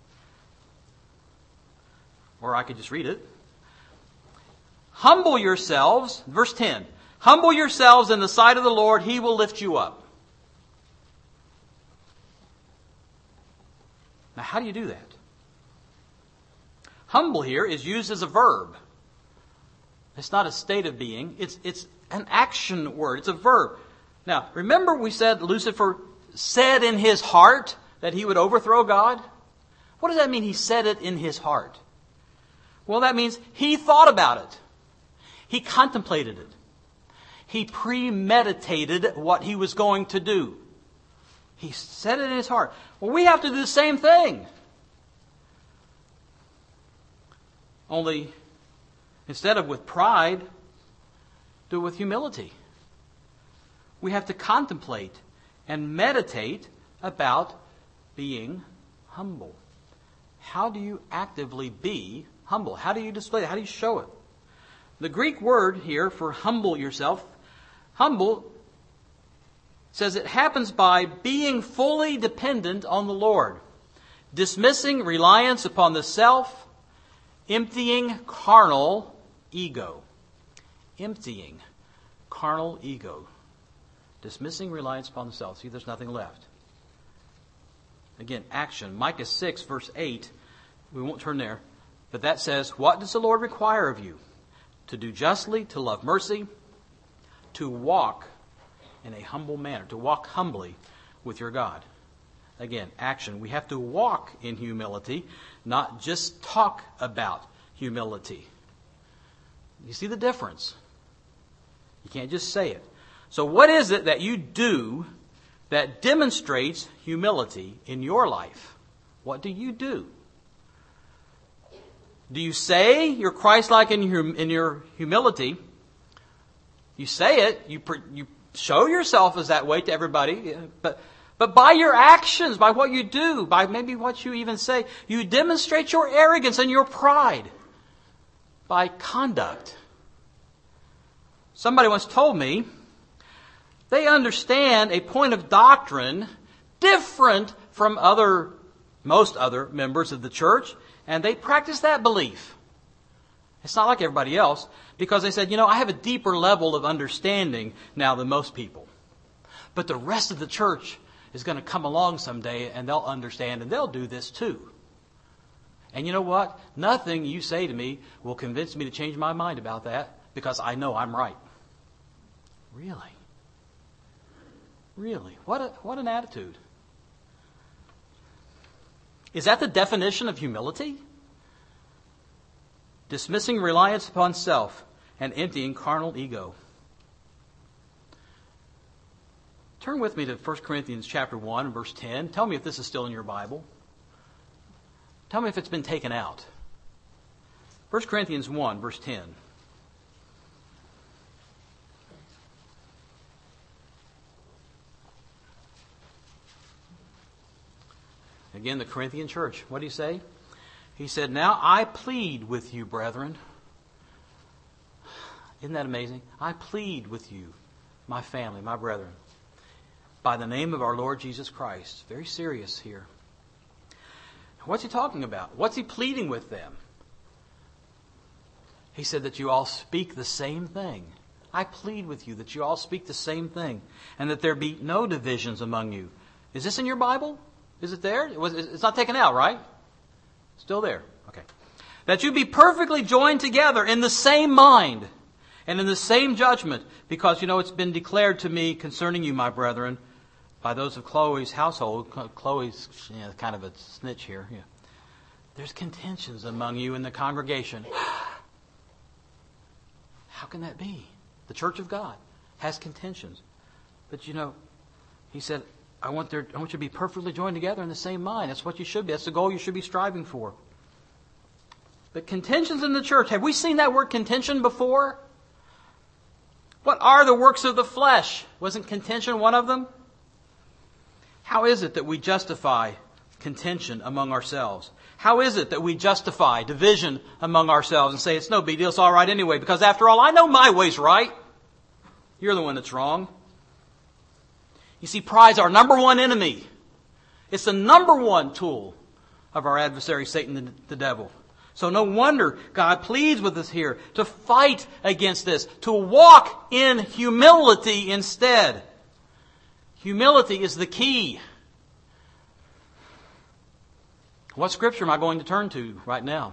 Or I could just read it. Humble yourselves, verse 10. Humble yourselves in the sight of the Lord, He will lift you up. Now, how do you do that? Humble here is used as a verb. It's not a state of being. It's an action word. It's a verb. Now, remember we said Lucifer said in his heart that he would overthrow God? What does that mean, he said it in his heart? Well, that means he thought about it. He contemplated it. He premeditated what he was going to do. He said it in his heart. Well, we have to do the same thing. Only, instead of with pride, do it with humility. We have to contemplate and meditate about being humble. How do you actively be humble? How do you display it? How do you show it? The Greek word here for humble yourself, humble, says it happens by being fully dependent on the Lord, dismissing reliance upon the self, emptying carnal ego. Emptying carnal ego. Dismissing reliance upon the self. See, there's nothing left. Again, action. Micah 6, verse 8. We won't turn there. But that says, what does the Lord require of you? To do justly, to love mercy, to walk in a humble manner, to walk humbly with your God. Again, action. We have to walk in humility, not just talk about humility. You see the difference? You can't just say it. So what is it that you do that demonstrates humility in your life? What do you do? Do you say you're Christ-like in your humility? You say it. You show yourself as that way to everybody. But by your actions, by what you do, by maybe what you even say, you demonstrate your arrogance and your pride by conduct. Somebody once told me they understand a point of doctrine different from most other members of the church, and they practice that belief. It's not like everybody else, because they said, I have a deeper level of understanding now than most people. But the rest of the church is going to come along someday, and they'll understand, and they'll do this too. And you know what? Nothing you say to me will convince me to change my mind about that, because I know I'm right. Really? Really? What an attitude. Is that the definition of humility? Dismissing reliance upon self and emptying carnal ego. Turn with me to 1 Corinthians chapter 1, verse 10. Tell me if this is still in your Bible. Tell me if it's been taken out. 1 Corinthians 1, verse 10. Again, the Corinthian church. What did he say? He said, now I plead with you, brethren. Isn't that amazing? I plead with you, my family, my brethren, by the name of our Lord Jesus Christ. Very serious here. What's he talking about? What's he pleading with them? He said that you all speak the same thing. I plead with you that you all speak the same thing, and that there be no divisions among you. Is this in your Bible? Is it there? It's not taken out, right? Still there. Okay. That you be perfectly joined together in the same mind and in the same judgment, because, it's been declared to me concerning you, my brethren, by those of Chloe's household. Chloe's kind of a snitch here. Yeah. There's contentions among you in the congregation. How can that be? The church of God has contentions. But he said, I want you to be perfectly joined together in the same mind. That's what you should be. That's the goal you should be striving for. But contentions in the church. Have we seen that word contention before? What are the works of the flesh? Wasn't contention one of them? How is it that we justify contention among ourselves? How is it that we justify division among ourselves and say it's no big deal, it's all right anyway, because after all, I know my way's right. You're the one that's wrong. You see, pride's our number one enemy. It's the number one tool of our adversary, Satan, the devil. So no wonder God pleads with us here to fight against this, to walk in humility instead. Humility is the key. What scripture am I going to turn to right now?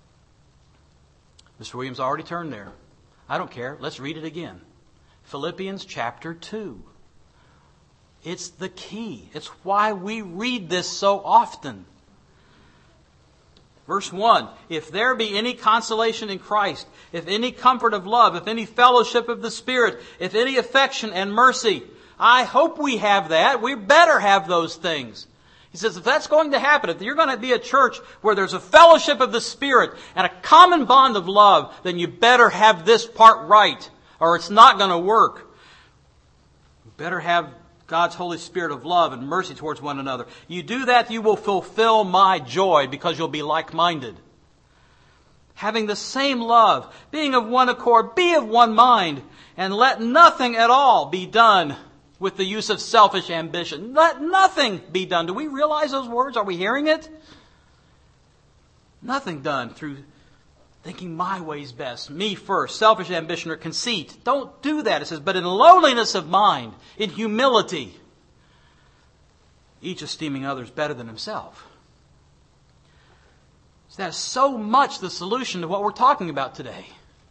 Mr. Williams already turned there. I don't care. Let's read it again. Philippians chapter 2. It's the key. It's why we read this so often. Verse 1, if there be any consolation in Christ, if any comfort of love, if any fellowship of the Spirit, if any affection and mercy, I hope we have that. We better have those things. He says, if that's going to happen, if you're going to be a church where there's a fellowship of the Spirit and a common bond of love, then you better have this part right, or it's not going to work. You better have God's Holy Spirit of love and mercy towards one another. You do that, you will fulfill my joy because you'll be like-minded. Having the same love, being of one accord, be of one mind, and let nothing at all be done with the use of selfish ambition. Let nothing be done. Do we realize those words? Are we hearing it? Nothing done through thinking my way's best, me first, selfish ambition or conceit. Don't do that, it says, but in lowliness of mind, in humility, each esteeming others better than himself. So that's so much the solution to what we're talking about today.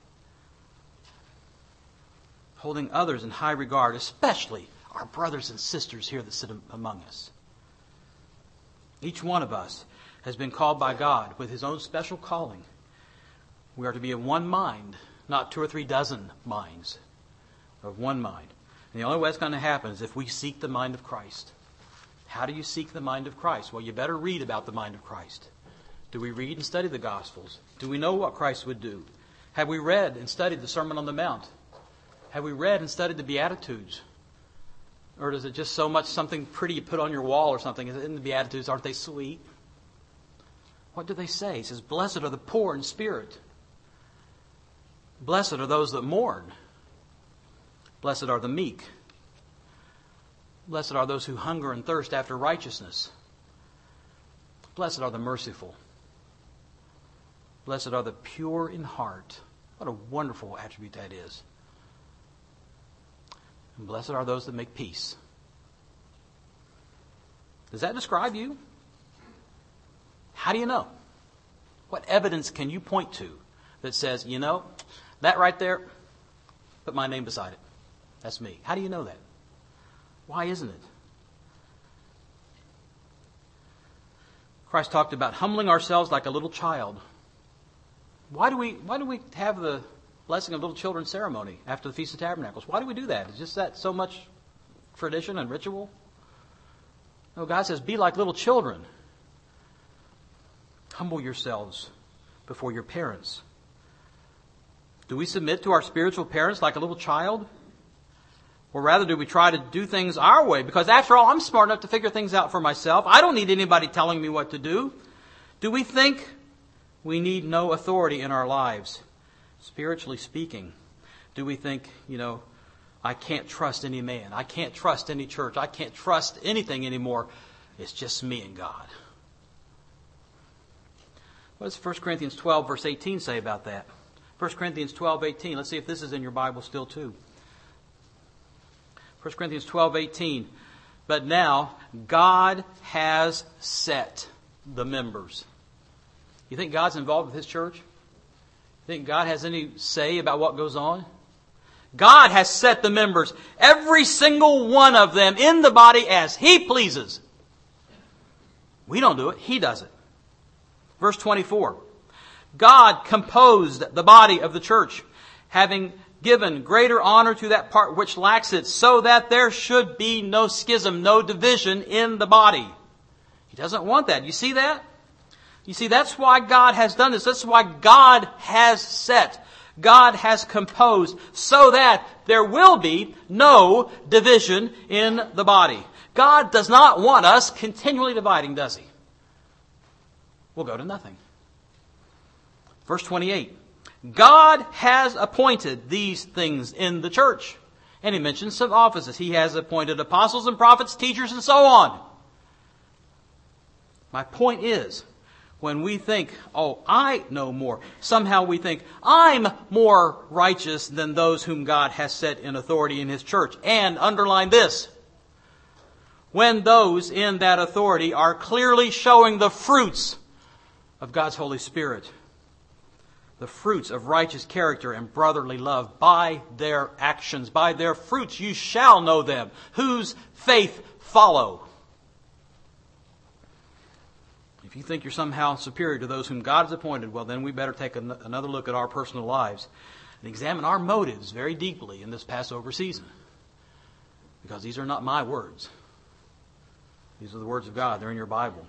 Holding others in high regard, especially our brothers and sisters here that sit among us. Each one of us has been called by God with his own special calling. We are to be of one mind, not 2 or 3 dozen minds, of one mind. And the only way it's going to happen is if we seek the mind of Christ. How do you seek the mind of Christ? Well, you better read about the mind of Christ. Do we read and study the Gospels? Do we know what Christ would do? Have we read and studied the Sermon on the Mount? Have we read and studied the Beatitudes? Or is it just so much something pretty you put on your wall or something? In the Beatitudes, aren't they sweet? What do they say? It says, blessed are the poor in spirit. Blessed are those that mourn. Blessed are the meek. Blessed are those who hunger and thirst after righteousness. Blessed are the merciful. Blessed are the pure in heart. What a wonderful attribute that is. And blessed are those that make peace. Does that describe you? How do you know? What evidence can you point to that says, you know, that right there, put my name beside it. That's me. How do you know that? Why isn't it? Christ talked about humbling ourselves like a little child. Why do we have the blessing of little children's ceremony after the Feast of Tabernacles? Why do we do that? Is just that so much tradition and ritual? No, God says, be like little children. Humble yourselves before your parents. Do we submit to our spiritual parents like a little child? Or rather, do we try to do things our way? Because after all, I'm smart enough to figure things out for myself. I don't need anybody telling me what to do. Do we think we need no authority in our lives? Spiritually speaking, do we think, I can't trust any man. I can't trust any church. I can't trust anything anymore. It's just me and God. What does 1 Corinthians 12, verse 18 say about that? 1 Corinthians 12, 18. Let's see if this is in your Bible still too. 1 Corinthians 12, 18. But now God has set the members. You think God's involved with His church? You think God has any say about what goes on? God has set the members, every single one of them, in the body as He pleases. We don't do it. He does it. Verse 24. God composed the body of the church, having given greater honor to that part which lacks it, so that there should be no schism, no division in the body. He doesn't want that. You see that? You see, that's why God has done this. That's why God has set. God has composed so that there will be no division in the body. God does not want us continually dividing, does He? We'll go to nothing. Verse 28. God has appointed these things in the church. And He mentions some offices. He has appointed apostles and prophets, teachers, and so on. My point is, when we think, I know more, somehow we think, I'm more righteous than those whom God has set in authority in His church. And underline this, when those in that authority are clearly showing the fruits of God's Holy Spirit, the fruits of righteous character and brotherly love by their actions, by their fruits you shall know them, whose faith follow. If you think you're somehow superior to those whom God has appointed, well, then we better take another look at our personal lives and examine our motives very deeply in this Passover season. Because these are not my words. These are the words of God. They're in your Bible.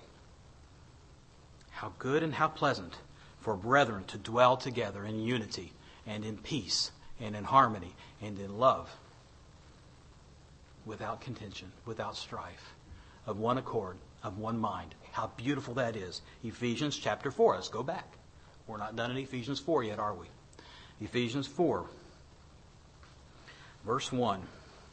How good and how pleasant for brethren to dwell together in unity and in peace and in harmony and in love. without contention, without strife, of one accord, of one mind. How beautiful that is. Ephesians chapter 4. Let's go back. We're not done in Ephesians 4 yet, are we? Ephesians 4, verse 1.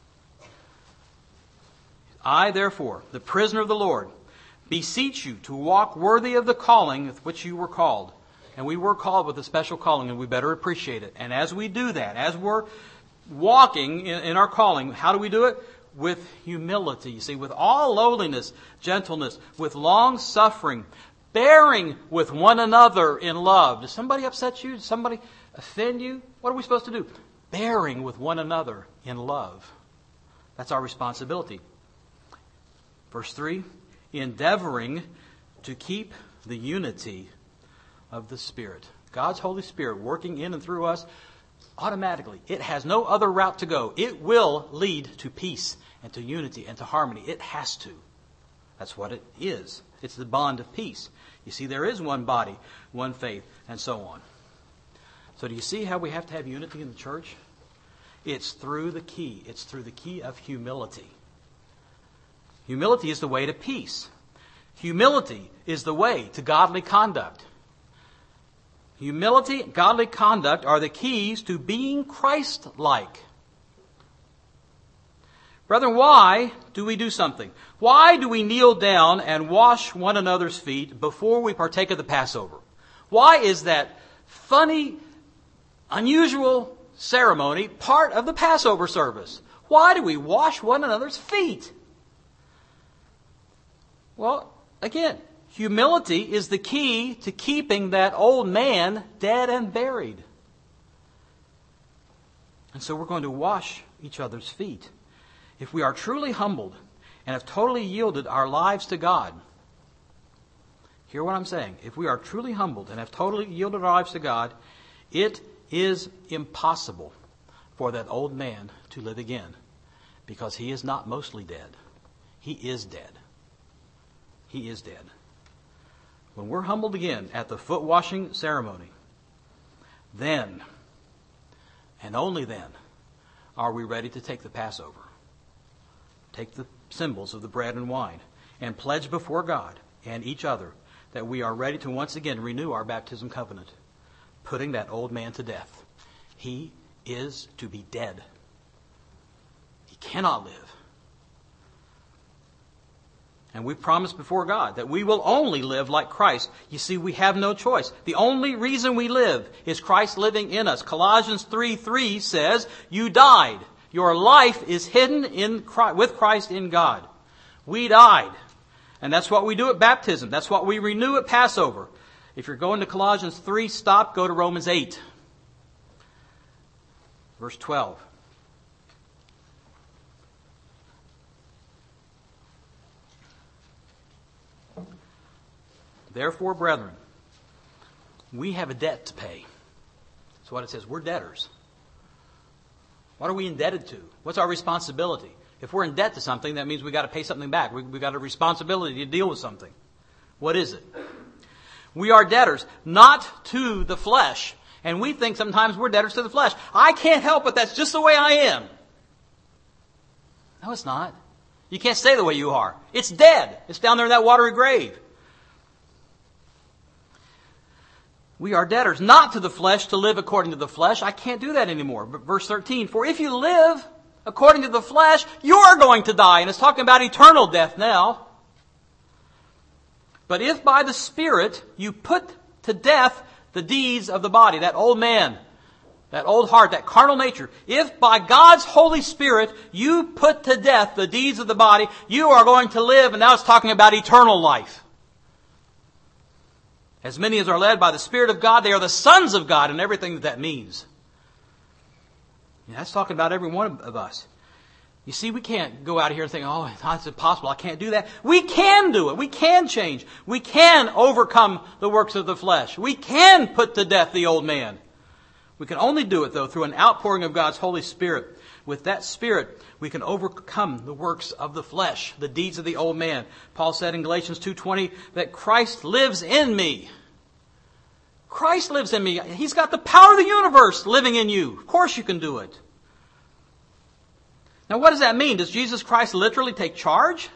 I, therefore, the prisoner of the Lord, beseech you to walk worthy of the calling with which you were called. And we were called with a special calling, and we better appreciate it. And as we do that, as we're walking in our calling, how do we do it? With humility. You see, with all lowliness, gentleness, with long suffering, bearing with one another in love. Does somebody upset you? Does somebody offend you? What are we supposed to do? Bearing with one another in love. That's our responsibility. Verse 3, endeavoring to keep the unity of the Spirit. God's Holy Spirit working in and through us automatically. It has no other route to go. It will lead to peace and to unity and to harmony. It has to. That's what it is. It's the bond of peace. You see, there is one body, one faith, and so on. So do you see how we have to have unity in the church? It's through the key. It's through the key of humility. Humility is the way to peace. Humility is the way to godly conduct. Humility and godly conduct are the keys to being Christ-like. Brethren, why do we do something? Why do we kneel down and wash one another's feet before we partake of the Passover? Why is that funny, unusual ceremony part of the Passover service? Why do we wash one another's feet? Well, again, humility is the key to keeping that old man dead and buried. And so we're going to wash each other's feet. If we are truly humbled and have totally yielded our lives to God, hear what I'm saying. If we are truly humbled and have totally yielded our lives to God, it is impossible for that old man to live again, because he is not mostly dead. He is dead. He is dead. When we're humbled again at the foot washing ceremony, then, and only then, are we ready to take the Passover. Take the symbols of the bread and wine and pledge before God and each other that we are ready to once again renew our baptism covenant, putting that old man to death. He is to be dead. He cannot live. And we promise before God that we will only live like Christ. You see, we have no choice. The only reason we live is Christ living in us. Colossians 3:3 says, you died. Your life is hidden with Christ in God. We died. And that's what we do at baptism. That's what we renew at Passover. If you're going to Colossians 3, stop, go to Romans 8. Verse 12. Therefore, brethren, we have a debt to pay. That's what it says. We're debtors. What are we indebted to? What's our responsibility? If we're in debt to something, that means we've got to pay something back. We've got a responsibility to deal with something. What is it? We are debtors, not to the flesh. And we think sometimes we're debtors to the flesh. I can't help it. That's just the way I am. No, it's not. You can't stay the way you are. It's dead. It's down there in that watery grave. We are debtors, not to the flesh, to live according to the flesh. I can't do that anymore. But verse 13, for if you live according to the flesh, you're going to die. And it's talking about eternal death now. But if by the Spirit you put to death the deeds of the body, that old man, that old heart, that carnal nature, if by God's Holy Spirit you put to death the deeds of the body, you are going to live. And now it's talking about eternal life. As many as are led by the Spirit of God, they are the sons of God, and everything that means. That's talking about every one of us. You see, we can't go out here and think, oh, it's impossible, I can't do that. We can do it. We can change. We can overcome the works of the flesh. We can put to death the old man. We can only do it, though, through an outpouring of God's Holy Spirit. With that Spirit, we can overcome the works of the flesh, the deeds of the old man. Paul said in Galatians 2:20 that Christ lives in me. Christ lives in me. He's got the power of the universe living in you. Of course you can do it. Now what does that mean? Does Jesus Christ literally take charge?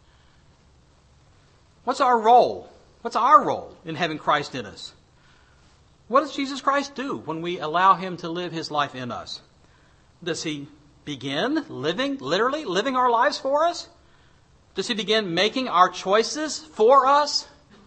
What's our role? What's our role in having Christ in us? What does Jesus Christ do when we allow Him to live His life in us? Does He begin literally living our lives for us? Does He begin making our choices for us?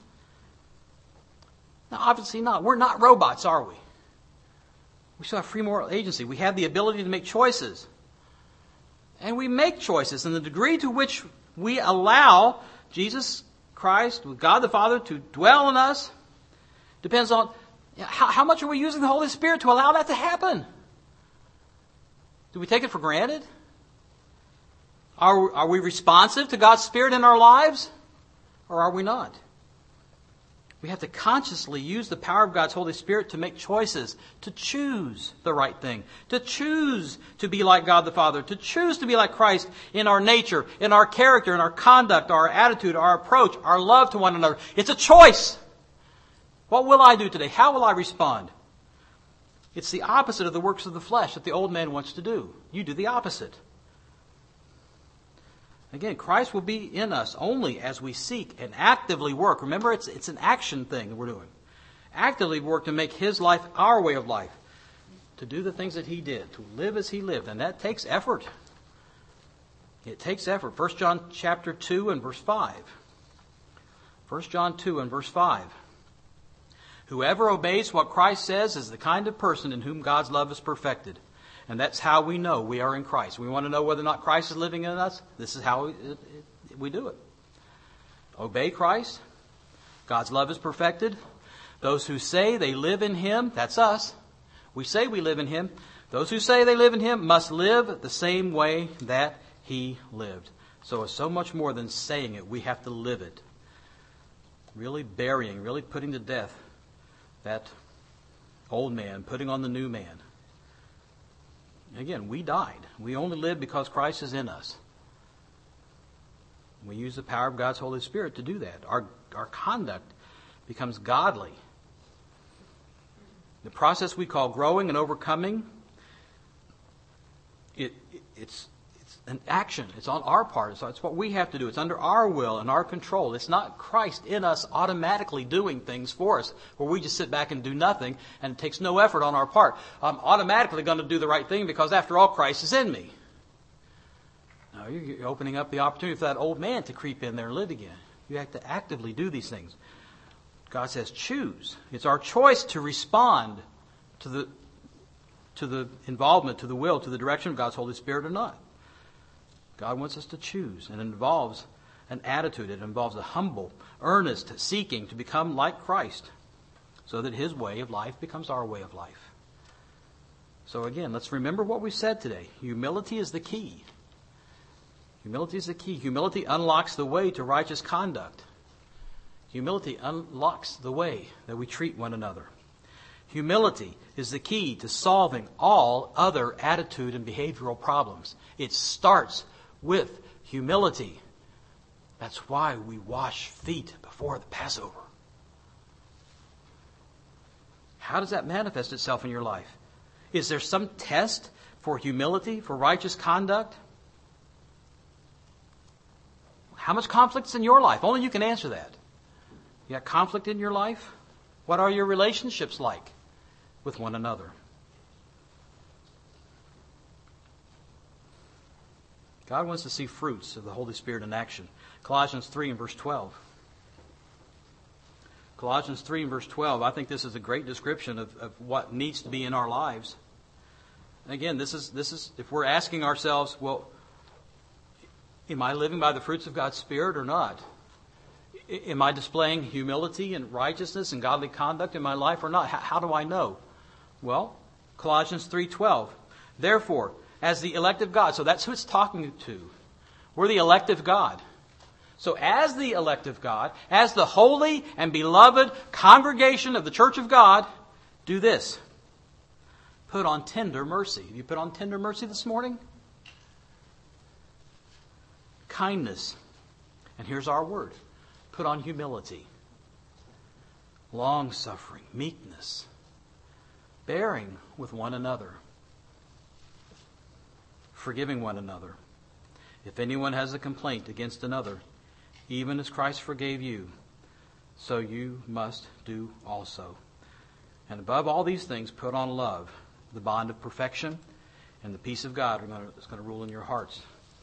No, obviously not. We're not robots, are we? We still have free moral agency. We have the ability to make choices. And we make choices. And the degree to which we allow Jesus Christ, with God the Father, to dwell in us depends on how much are we using the Holy Spirit to allow that to happen. Do we take it for granted? Are we responsive to God's Spirit in our lives? Or are we not? We have to consciously use the power of God's Holy Spirit to make choices, to choose the right thing, to choose to be like God the Father, to choose to be like Christ in our nature, in our character, in our conduct, our attitude, our approach, our love to one another. It's a choice. What will I do today? How will I respond? It's the opposite of the works of the flesh that the old man wants to do. You do the opposite. Again, Christ will be in us only as we seek and actively work. Remember, it's an action thing that we're doing. Actively work to make His life our way of life. To do the things that He did. To live as He lived. And that takes effort. It takes effort. 1 John chapter 2 and verse 5. 1 John 2 and verse 5. Whoever obeys what Christ says is the kind of person in whom God's love is perfected. And that's how we know we are in Christ. We want to know whether or not Christ is living in us. This is how we do it. Obey Christ. God's love is perfected. Those who say they live in Him, that's us. We say we live in Him. Those who say they live in Him must live the same way that He lived. So it's so much more than saying it. We have to live it. Really burying, really putting to death that old man, putting on the new man. Again, we died. We only live because Christ is in us. We use the power of God's Holy Spirit to do that. Our conduct becomes godly. The process we call growing and overcoming, it's an action. It's on our part. So it's what we have to do. It's under our will and our control. It's not Christ in us automatically doing things for us, where we just sit back and do nothing, and it takes no effort on our part. I'm automatically going to do the right thing because, after all, Christ is in me. No, you're opening up the opportunity for that old man to creep in there and live again. You have to actively do these things. God says, choose. It's our choice to respond to the involvement, to the will, to the direction of God's Holy Spirit or not. God wants us to choose, and it involves an attitude. It involves a humble, earnest seeking to become like Christ so that His way of life becomes our way of life. So again, let's remember what we said today. Humility is the key. Humility is the key. Humility unlocks the way to righteous conduct. Humility unlocks the way that we treat one another. Humility is the key to solving all other attitude and behavioral problems. It starts with humility. That's why we wash feet before the Passover. How does that manifest itself in your life? Is there some test for humility, for righteous conduct? How much conflict's in your life? Only you can answer that. You got conflict in your life? What are your relationships like with one another? God wants to see fruits of the Holy Spirit in action. Colossians 3 and verse 12. Colossians 3 and verse 12. I think this is a great description of what needs to be in our lives. And again, this is if we're asking ourselves, well, am I living by the fruits of God's Spirit or not? Am I displaying humility and righteousness and godly conduct in my life or not? How do I know? Well, Colossians 3:12. Therefore, as the elect of God. So that's who it's talking to. We're the elect of God. So as the elect of God, as the holy and beloved congregation of the church of God, do this. Put on tender mercy. Have you put on tender mercy this morning? Kindness. And here's our word. Put on humility. Long-suffering, meekness. Bearing with one another. forgiving one another. If anyone has a complaint against another, even as Christ forgave you, so you must do also. And above all these things, put on love, the bond of perfection, and the peace of God is going to rule in your hearts.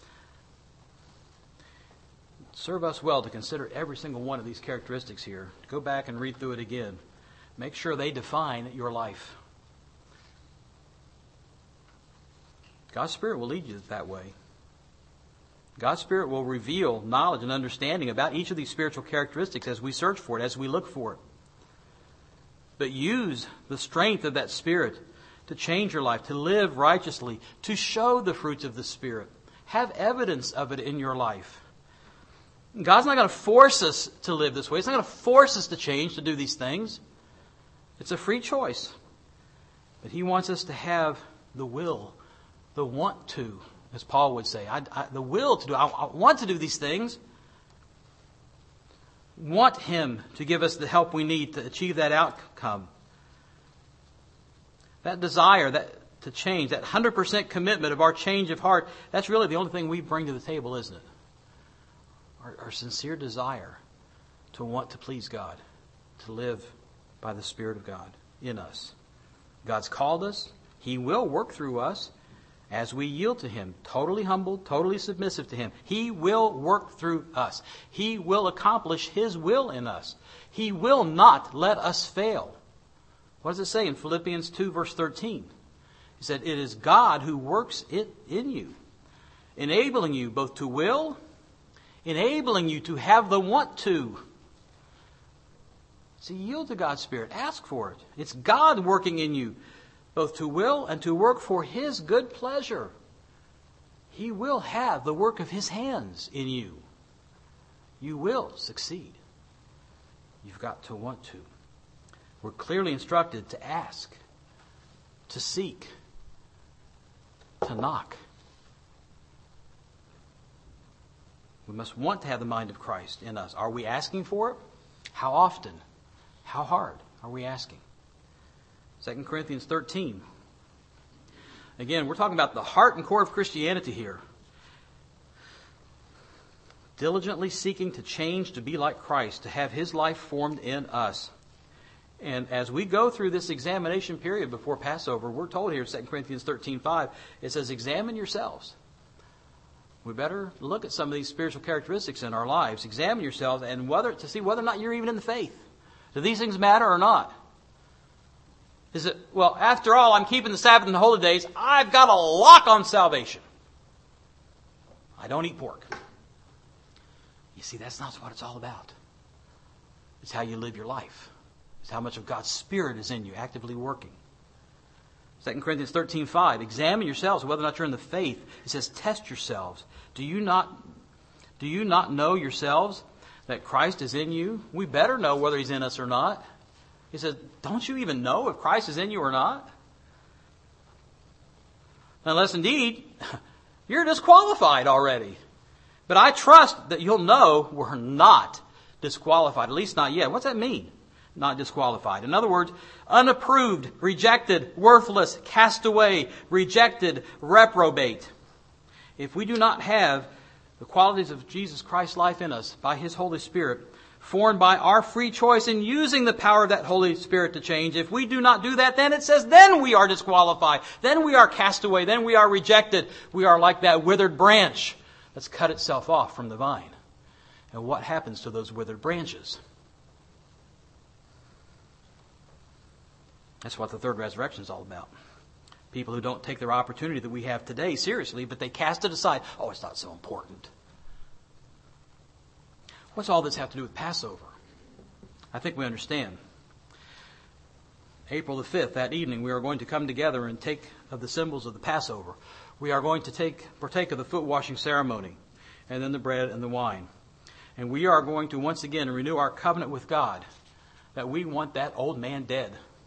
Serve us well to consider every single one of these characteristics here. Go back and read through it again. Make sure they define your life. God's Spirit will lead you that way. God's Spirit will reveal knowledge and understanding about each of these spiritual characteristics as we search for it, as we look for it. But use the strength of that Spirit to change your life, to live righteously, to show the fruits of the Spirit. Have evidence of it in your life. God's not going to force us to live this way. He's not going to force us to change, to do these things. It's a free choice. But He wants us to have the will, the want to, as Paul would say. The will to do. I want to do these things. Want Him to give us the help we need to achieve that outcome. That desire, to change, that 100% commitment of our change of heart, that's really the only thing we bring to the table, isn't it? Our sincere desire to want to please God, to live by the Spirit of God in us. God's called us. He will work through us as we yield to Him, totally humble, totally submissive to Him. He will work through us. He will accomplish His will in us. He will not let us fail. What does it say in Philippians 2 verse 13? He said, it is God who works it in you, enabling you both to will, enabling you to have the want to. So yield to God's Spirit. Ask for it. It's God working in you, both to will and to work for His good pleasure. He will have the work of His hands in you. You will succeed. You've got to want to. We're clearly instructed to ask, to seek, to knock. We must want to have the mind of Christ in us. Are we asking for it? How often? How hard are we asking? 2 Corinthians 13. Again, we're talking about the heart and core of Christianity here. Diligently seeking to change to be like Christ, to have His life formed in us. And as we go through this examination period before Passover, we're told here in 2 Corinthians 13:5, it says, examine yourselves. We better look at some of these spiritual characteristics in our lives. Examine yourselves and to see whether or not you're even in the faith. Do these things matter or not? Is it, well, after all, I'm keeping the Sabbath and the holy days. I've got a lock on salvation. I don't eat pork. You see, that's not what it's all about. It's how you live your life. It's how much of God's Spirit is in you, actively working. 2 Corinthians 13:5, examine yourselves whether or not you're in the faith. It says, test yourselves. Do you not know yourselves that Christ is in you? We better know whether He's in us or not. He says, don't you even know if Christ is in you or not? Unless indeed, you're disqualified already. But I trust that you'll know we're not disqualified, at least not yet. What's that mean? Not disqualified. In other words, unapproved, rejected, worthless, cast away, rejected, reprobate. If we do not have the qualities of Jesus Christ's life in us by His Holy Spirit, formed by our free choice in using the power of that Holy Spirit to change, if we do not do that, then it says, then we are disqualified. Then we are cast away. Then we are rejected. We are like that withered branch that's cut itself off from the vine. And what happens to those withered branches? That's what the third resurrection is all about. People who don't take their opportunity that we have today seriously, but they cast it aside. Oh, it's not so important. What's all this have to do with Passover? I think we understand. April the 5th, that evening, we are going to come together and take of the symbols of the Passover. We are going to partake of the foot washing ceremony, and then the bread and the wine. And we are going to once again renew our covenant with God that we want that old man dead.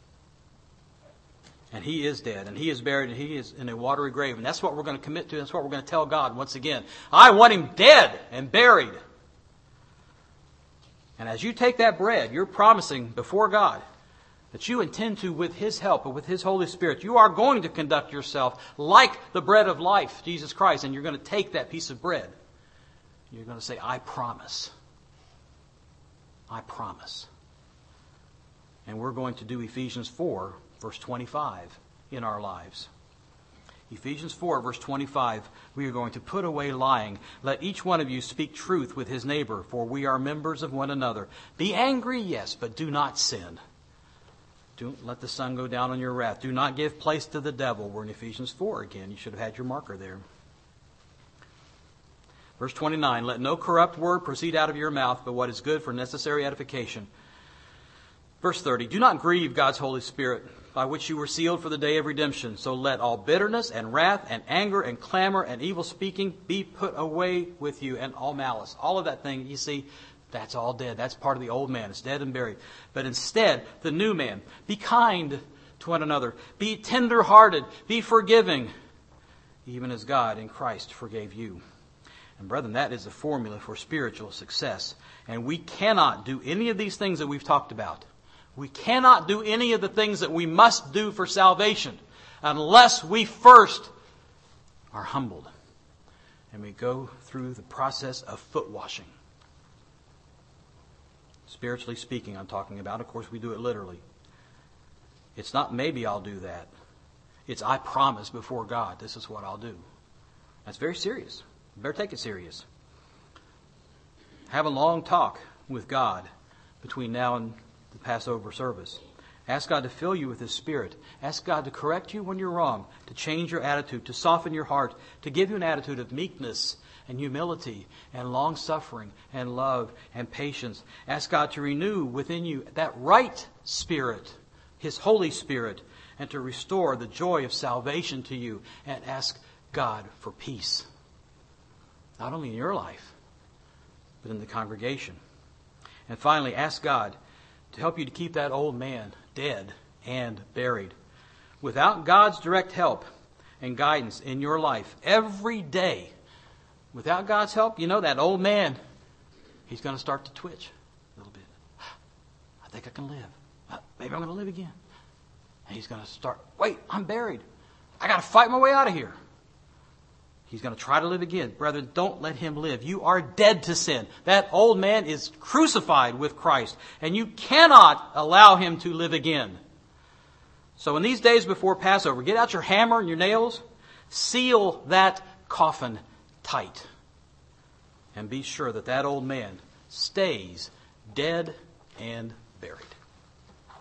And he is dead, and he is buried, and he is in a watery grave. And that's what we're going to commit to. That's what we're going to tell God once again. I want him dead and buried. And as you take that bread, you're promising before God that you intend to, with His help and with His Holy Spirit, you are going to conduct yourself like the bread of life, Jesus Christ, and you're going to take that piece of bread. You're going to say, I promise. I promise. And we're going to do Ephesians 4, verse 25 in our lives. Ephesians 4, verse 25, we are going to put away lying. Let each one of you speak truth with his neighbor, for we are members of one another. Be angry, yes, but do not sin. Don't let the sun go down on your wrath. Do not give place to the devil. We're in Ephesians 4 again. You should have had your marker there. Verse 29, let no corrupt word proceed out of your mouth, but what is good for necessary edification. Verse 30, do not grieve God's Holy Spirit, by which you were sealed for the day of redemption. So let all bitterness and wrath and anger and clamor and evil speaking be put away with you, and all malice. All of that thing, you see, that's all dead. That's part of the old man. It's dead and buried. But instead, the new man, be kind to one another. Be tender-hearted. Be forgiving, even as God in Christ forgave you. And brethren, that is the formula for spiritual success. And we cannot do any of these things that we've talked about. We cannot do any of the things that we must do for salvation unless we first are humbled and we go through the process of foot washing. Spiritually speaking, I'm talking about. Of course, we do it literally. It's not maybe I'll do that. It's I promise before God this is what I'll do. That's very serious. You better take it serious. Have a long talk with God between now and the Passover service. Ask God to fill you with His Spirit. Ask God to correct you when you're wrong, to change your attitude, to soften your heart, to give you an attitude of meekness and humility and long-suffering and love and patience. Ask God to renew within you that right spirit, His Holy Spirit, and to restore the joy of salvation to you. And ask God for peace, not only in your life, but in the congregation. And finally, ask God to help you to keep that old man dead and buried. Without God's direct help and guidance in your life every day, without God's help, you know that old man, he's going to start to twitch a little bit. I think I can live. Maybe I'm going to live again. And he's going to start, wait, I'm buried. I got to fight my way out of here. He's going to try to live again. Brethren, don't let him live. You are dead to sin. That old man is crucified with Christ, and you cannot allow him to live again. So in these days before Passover, get out your hammer and your nails, seal that coffin tight, and be sure that that old man stays dead and buried.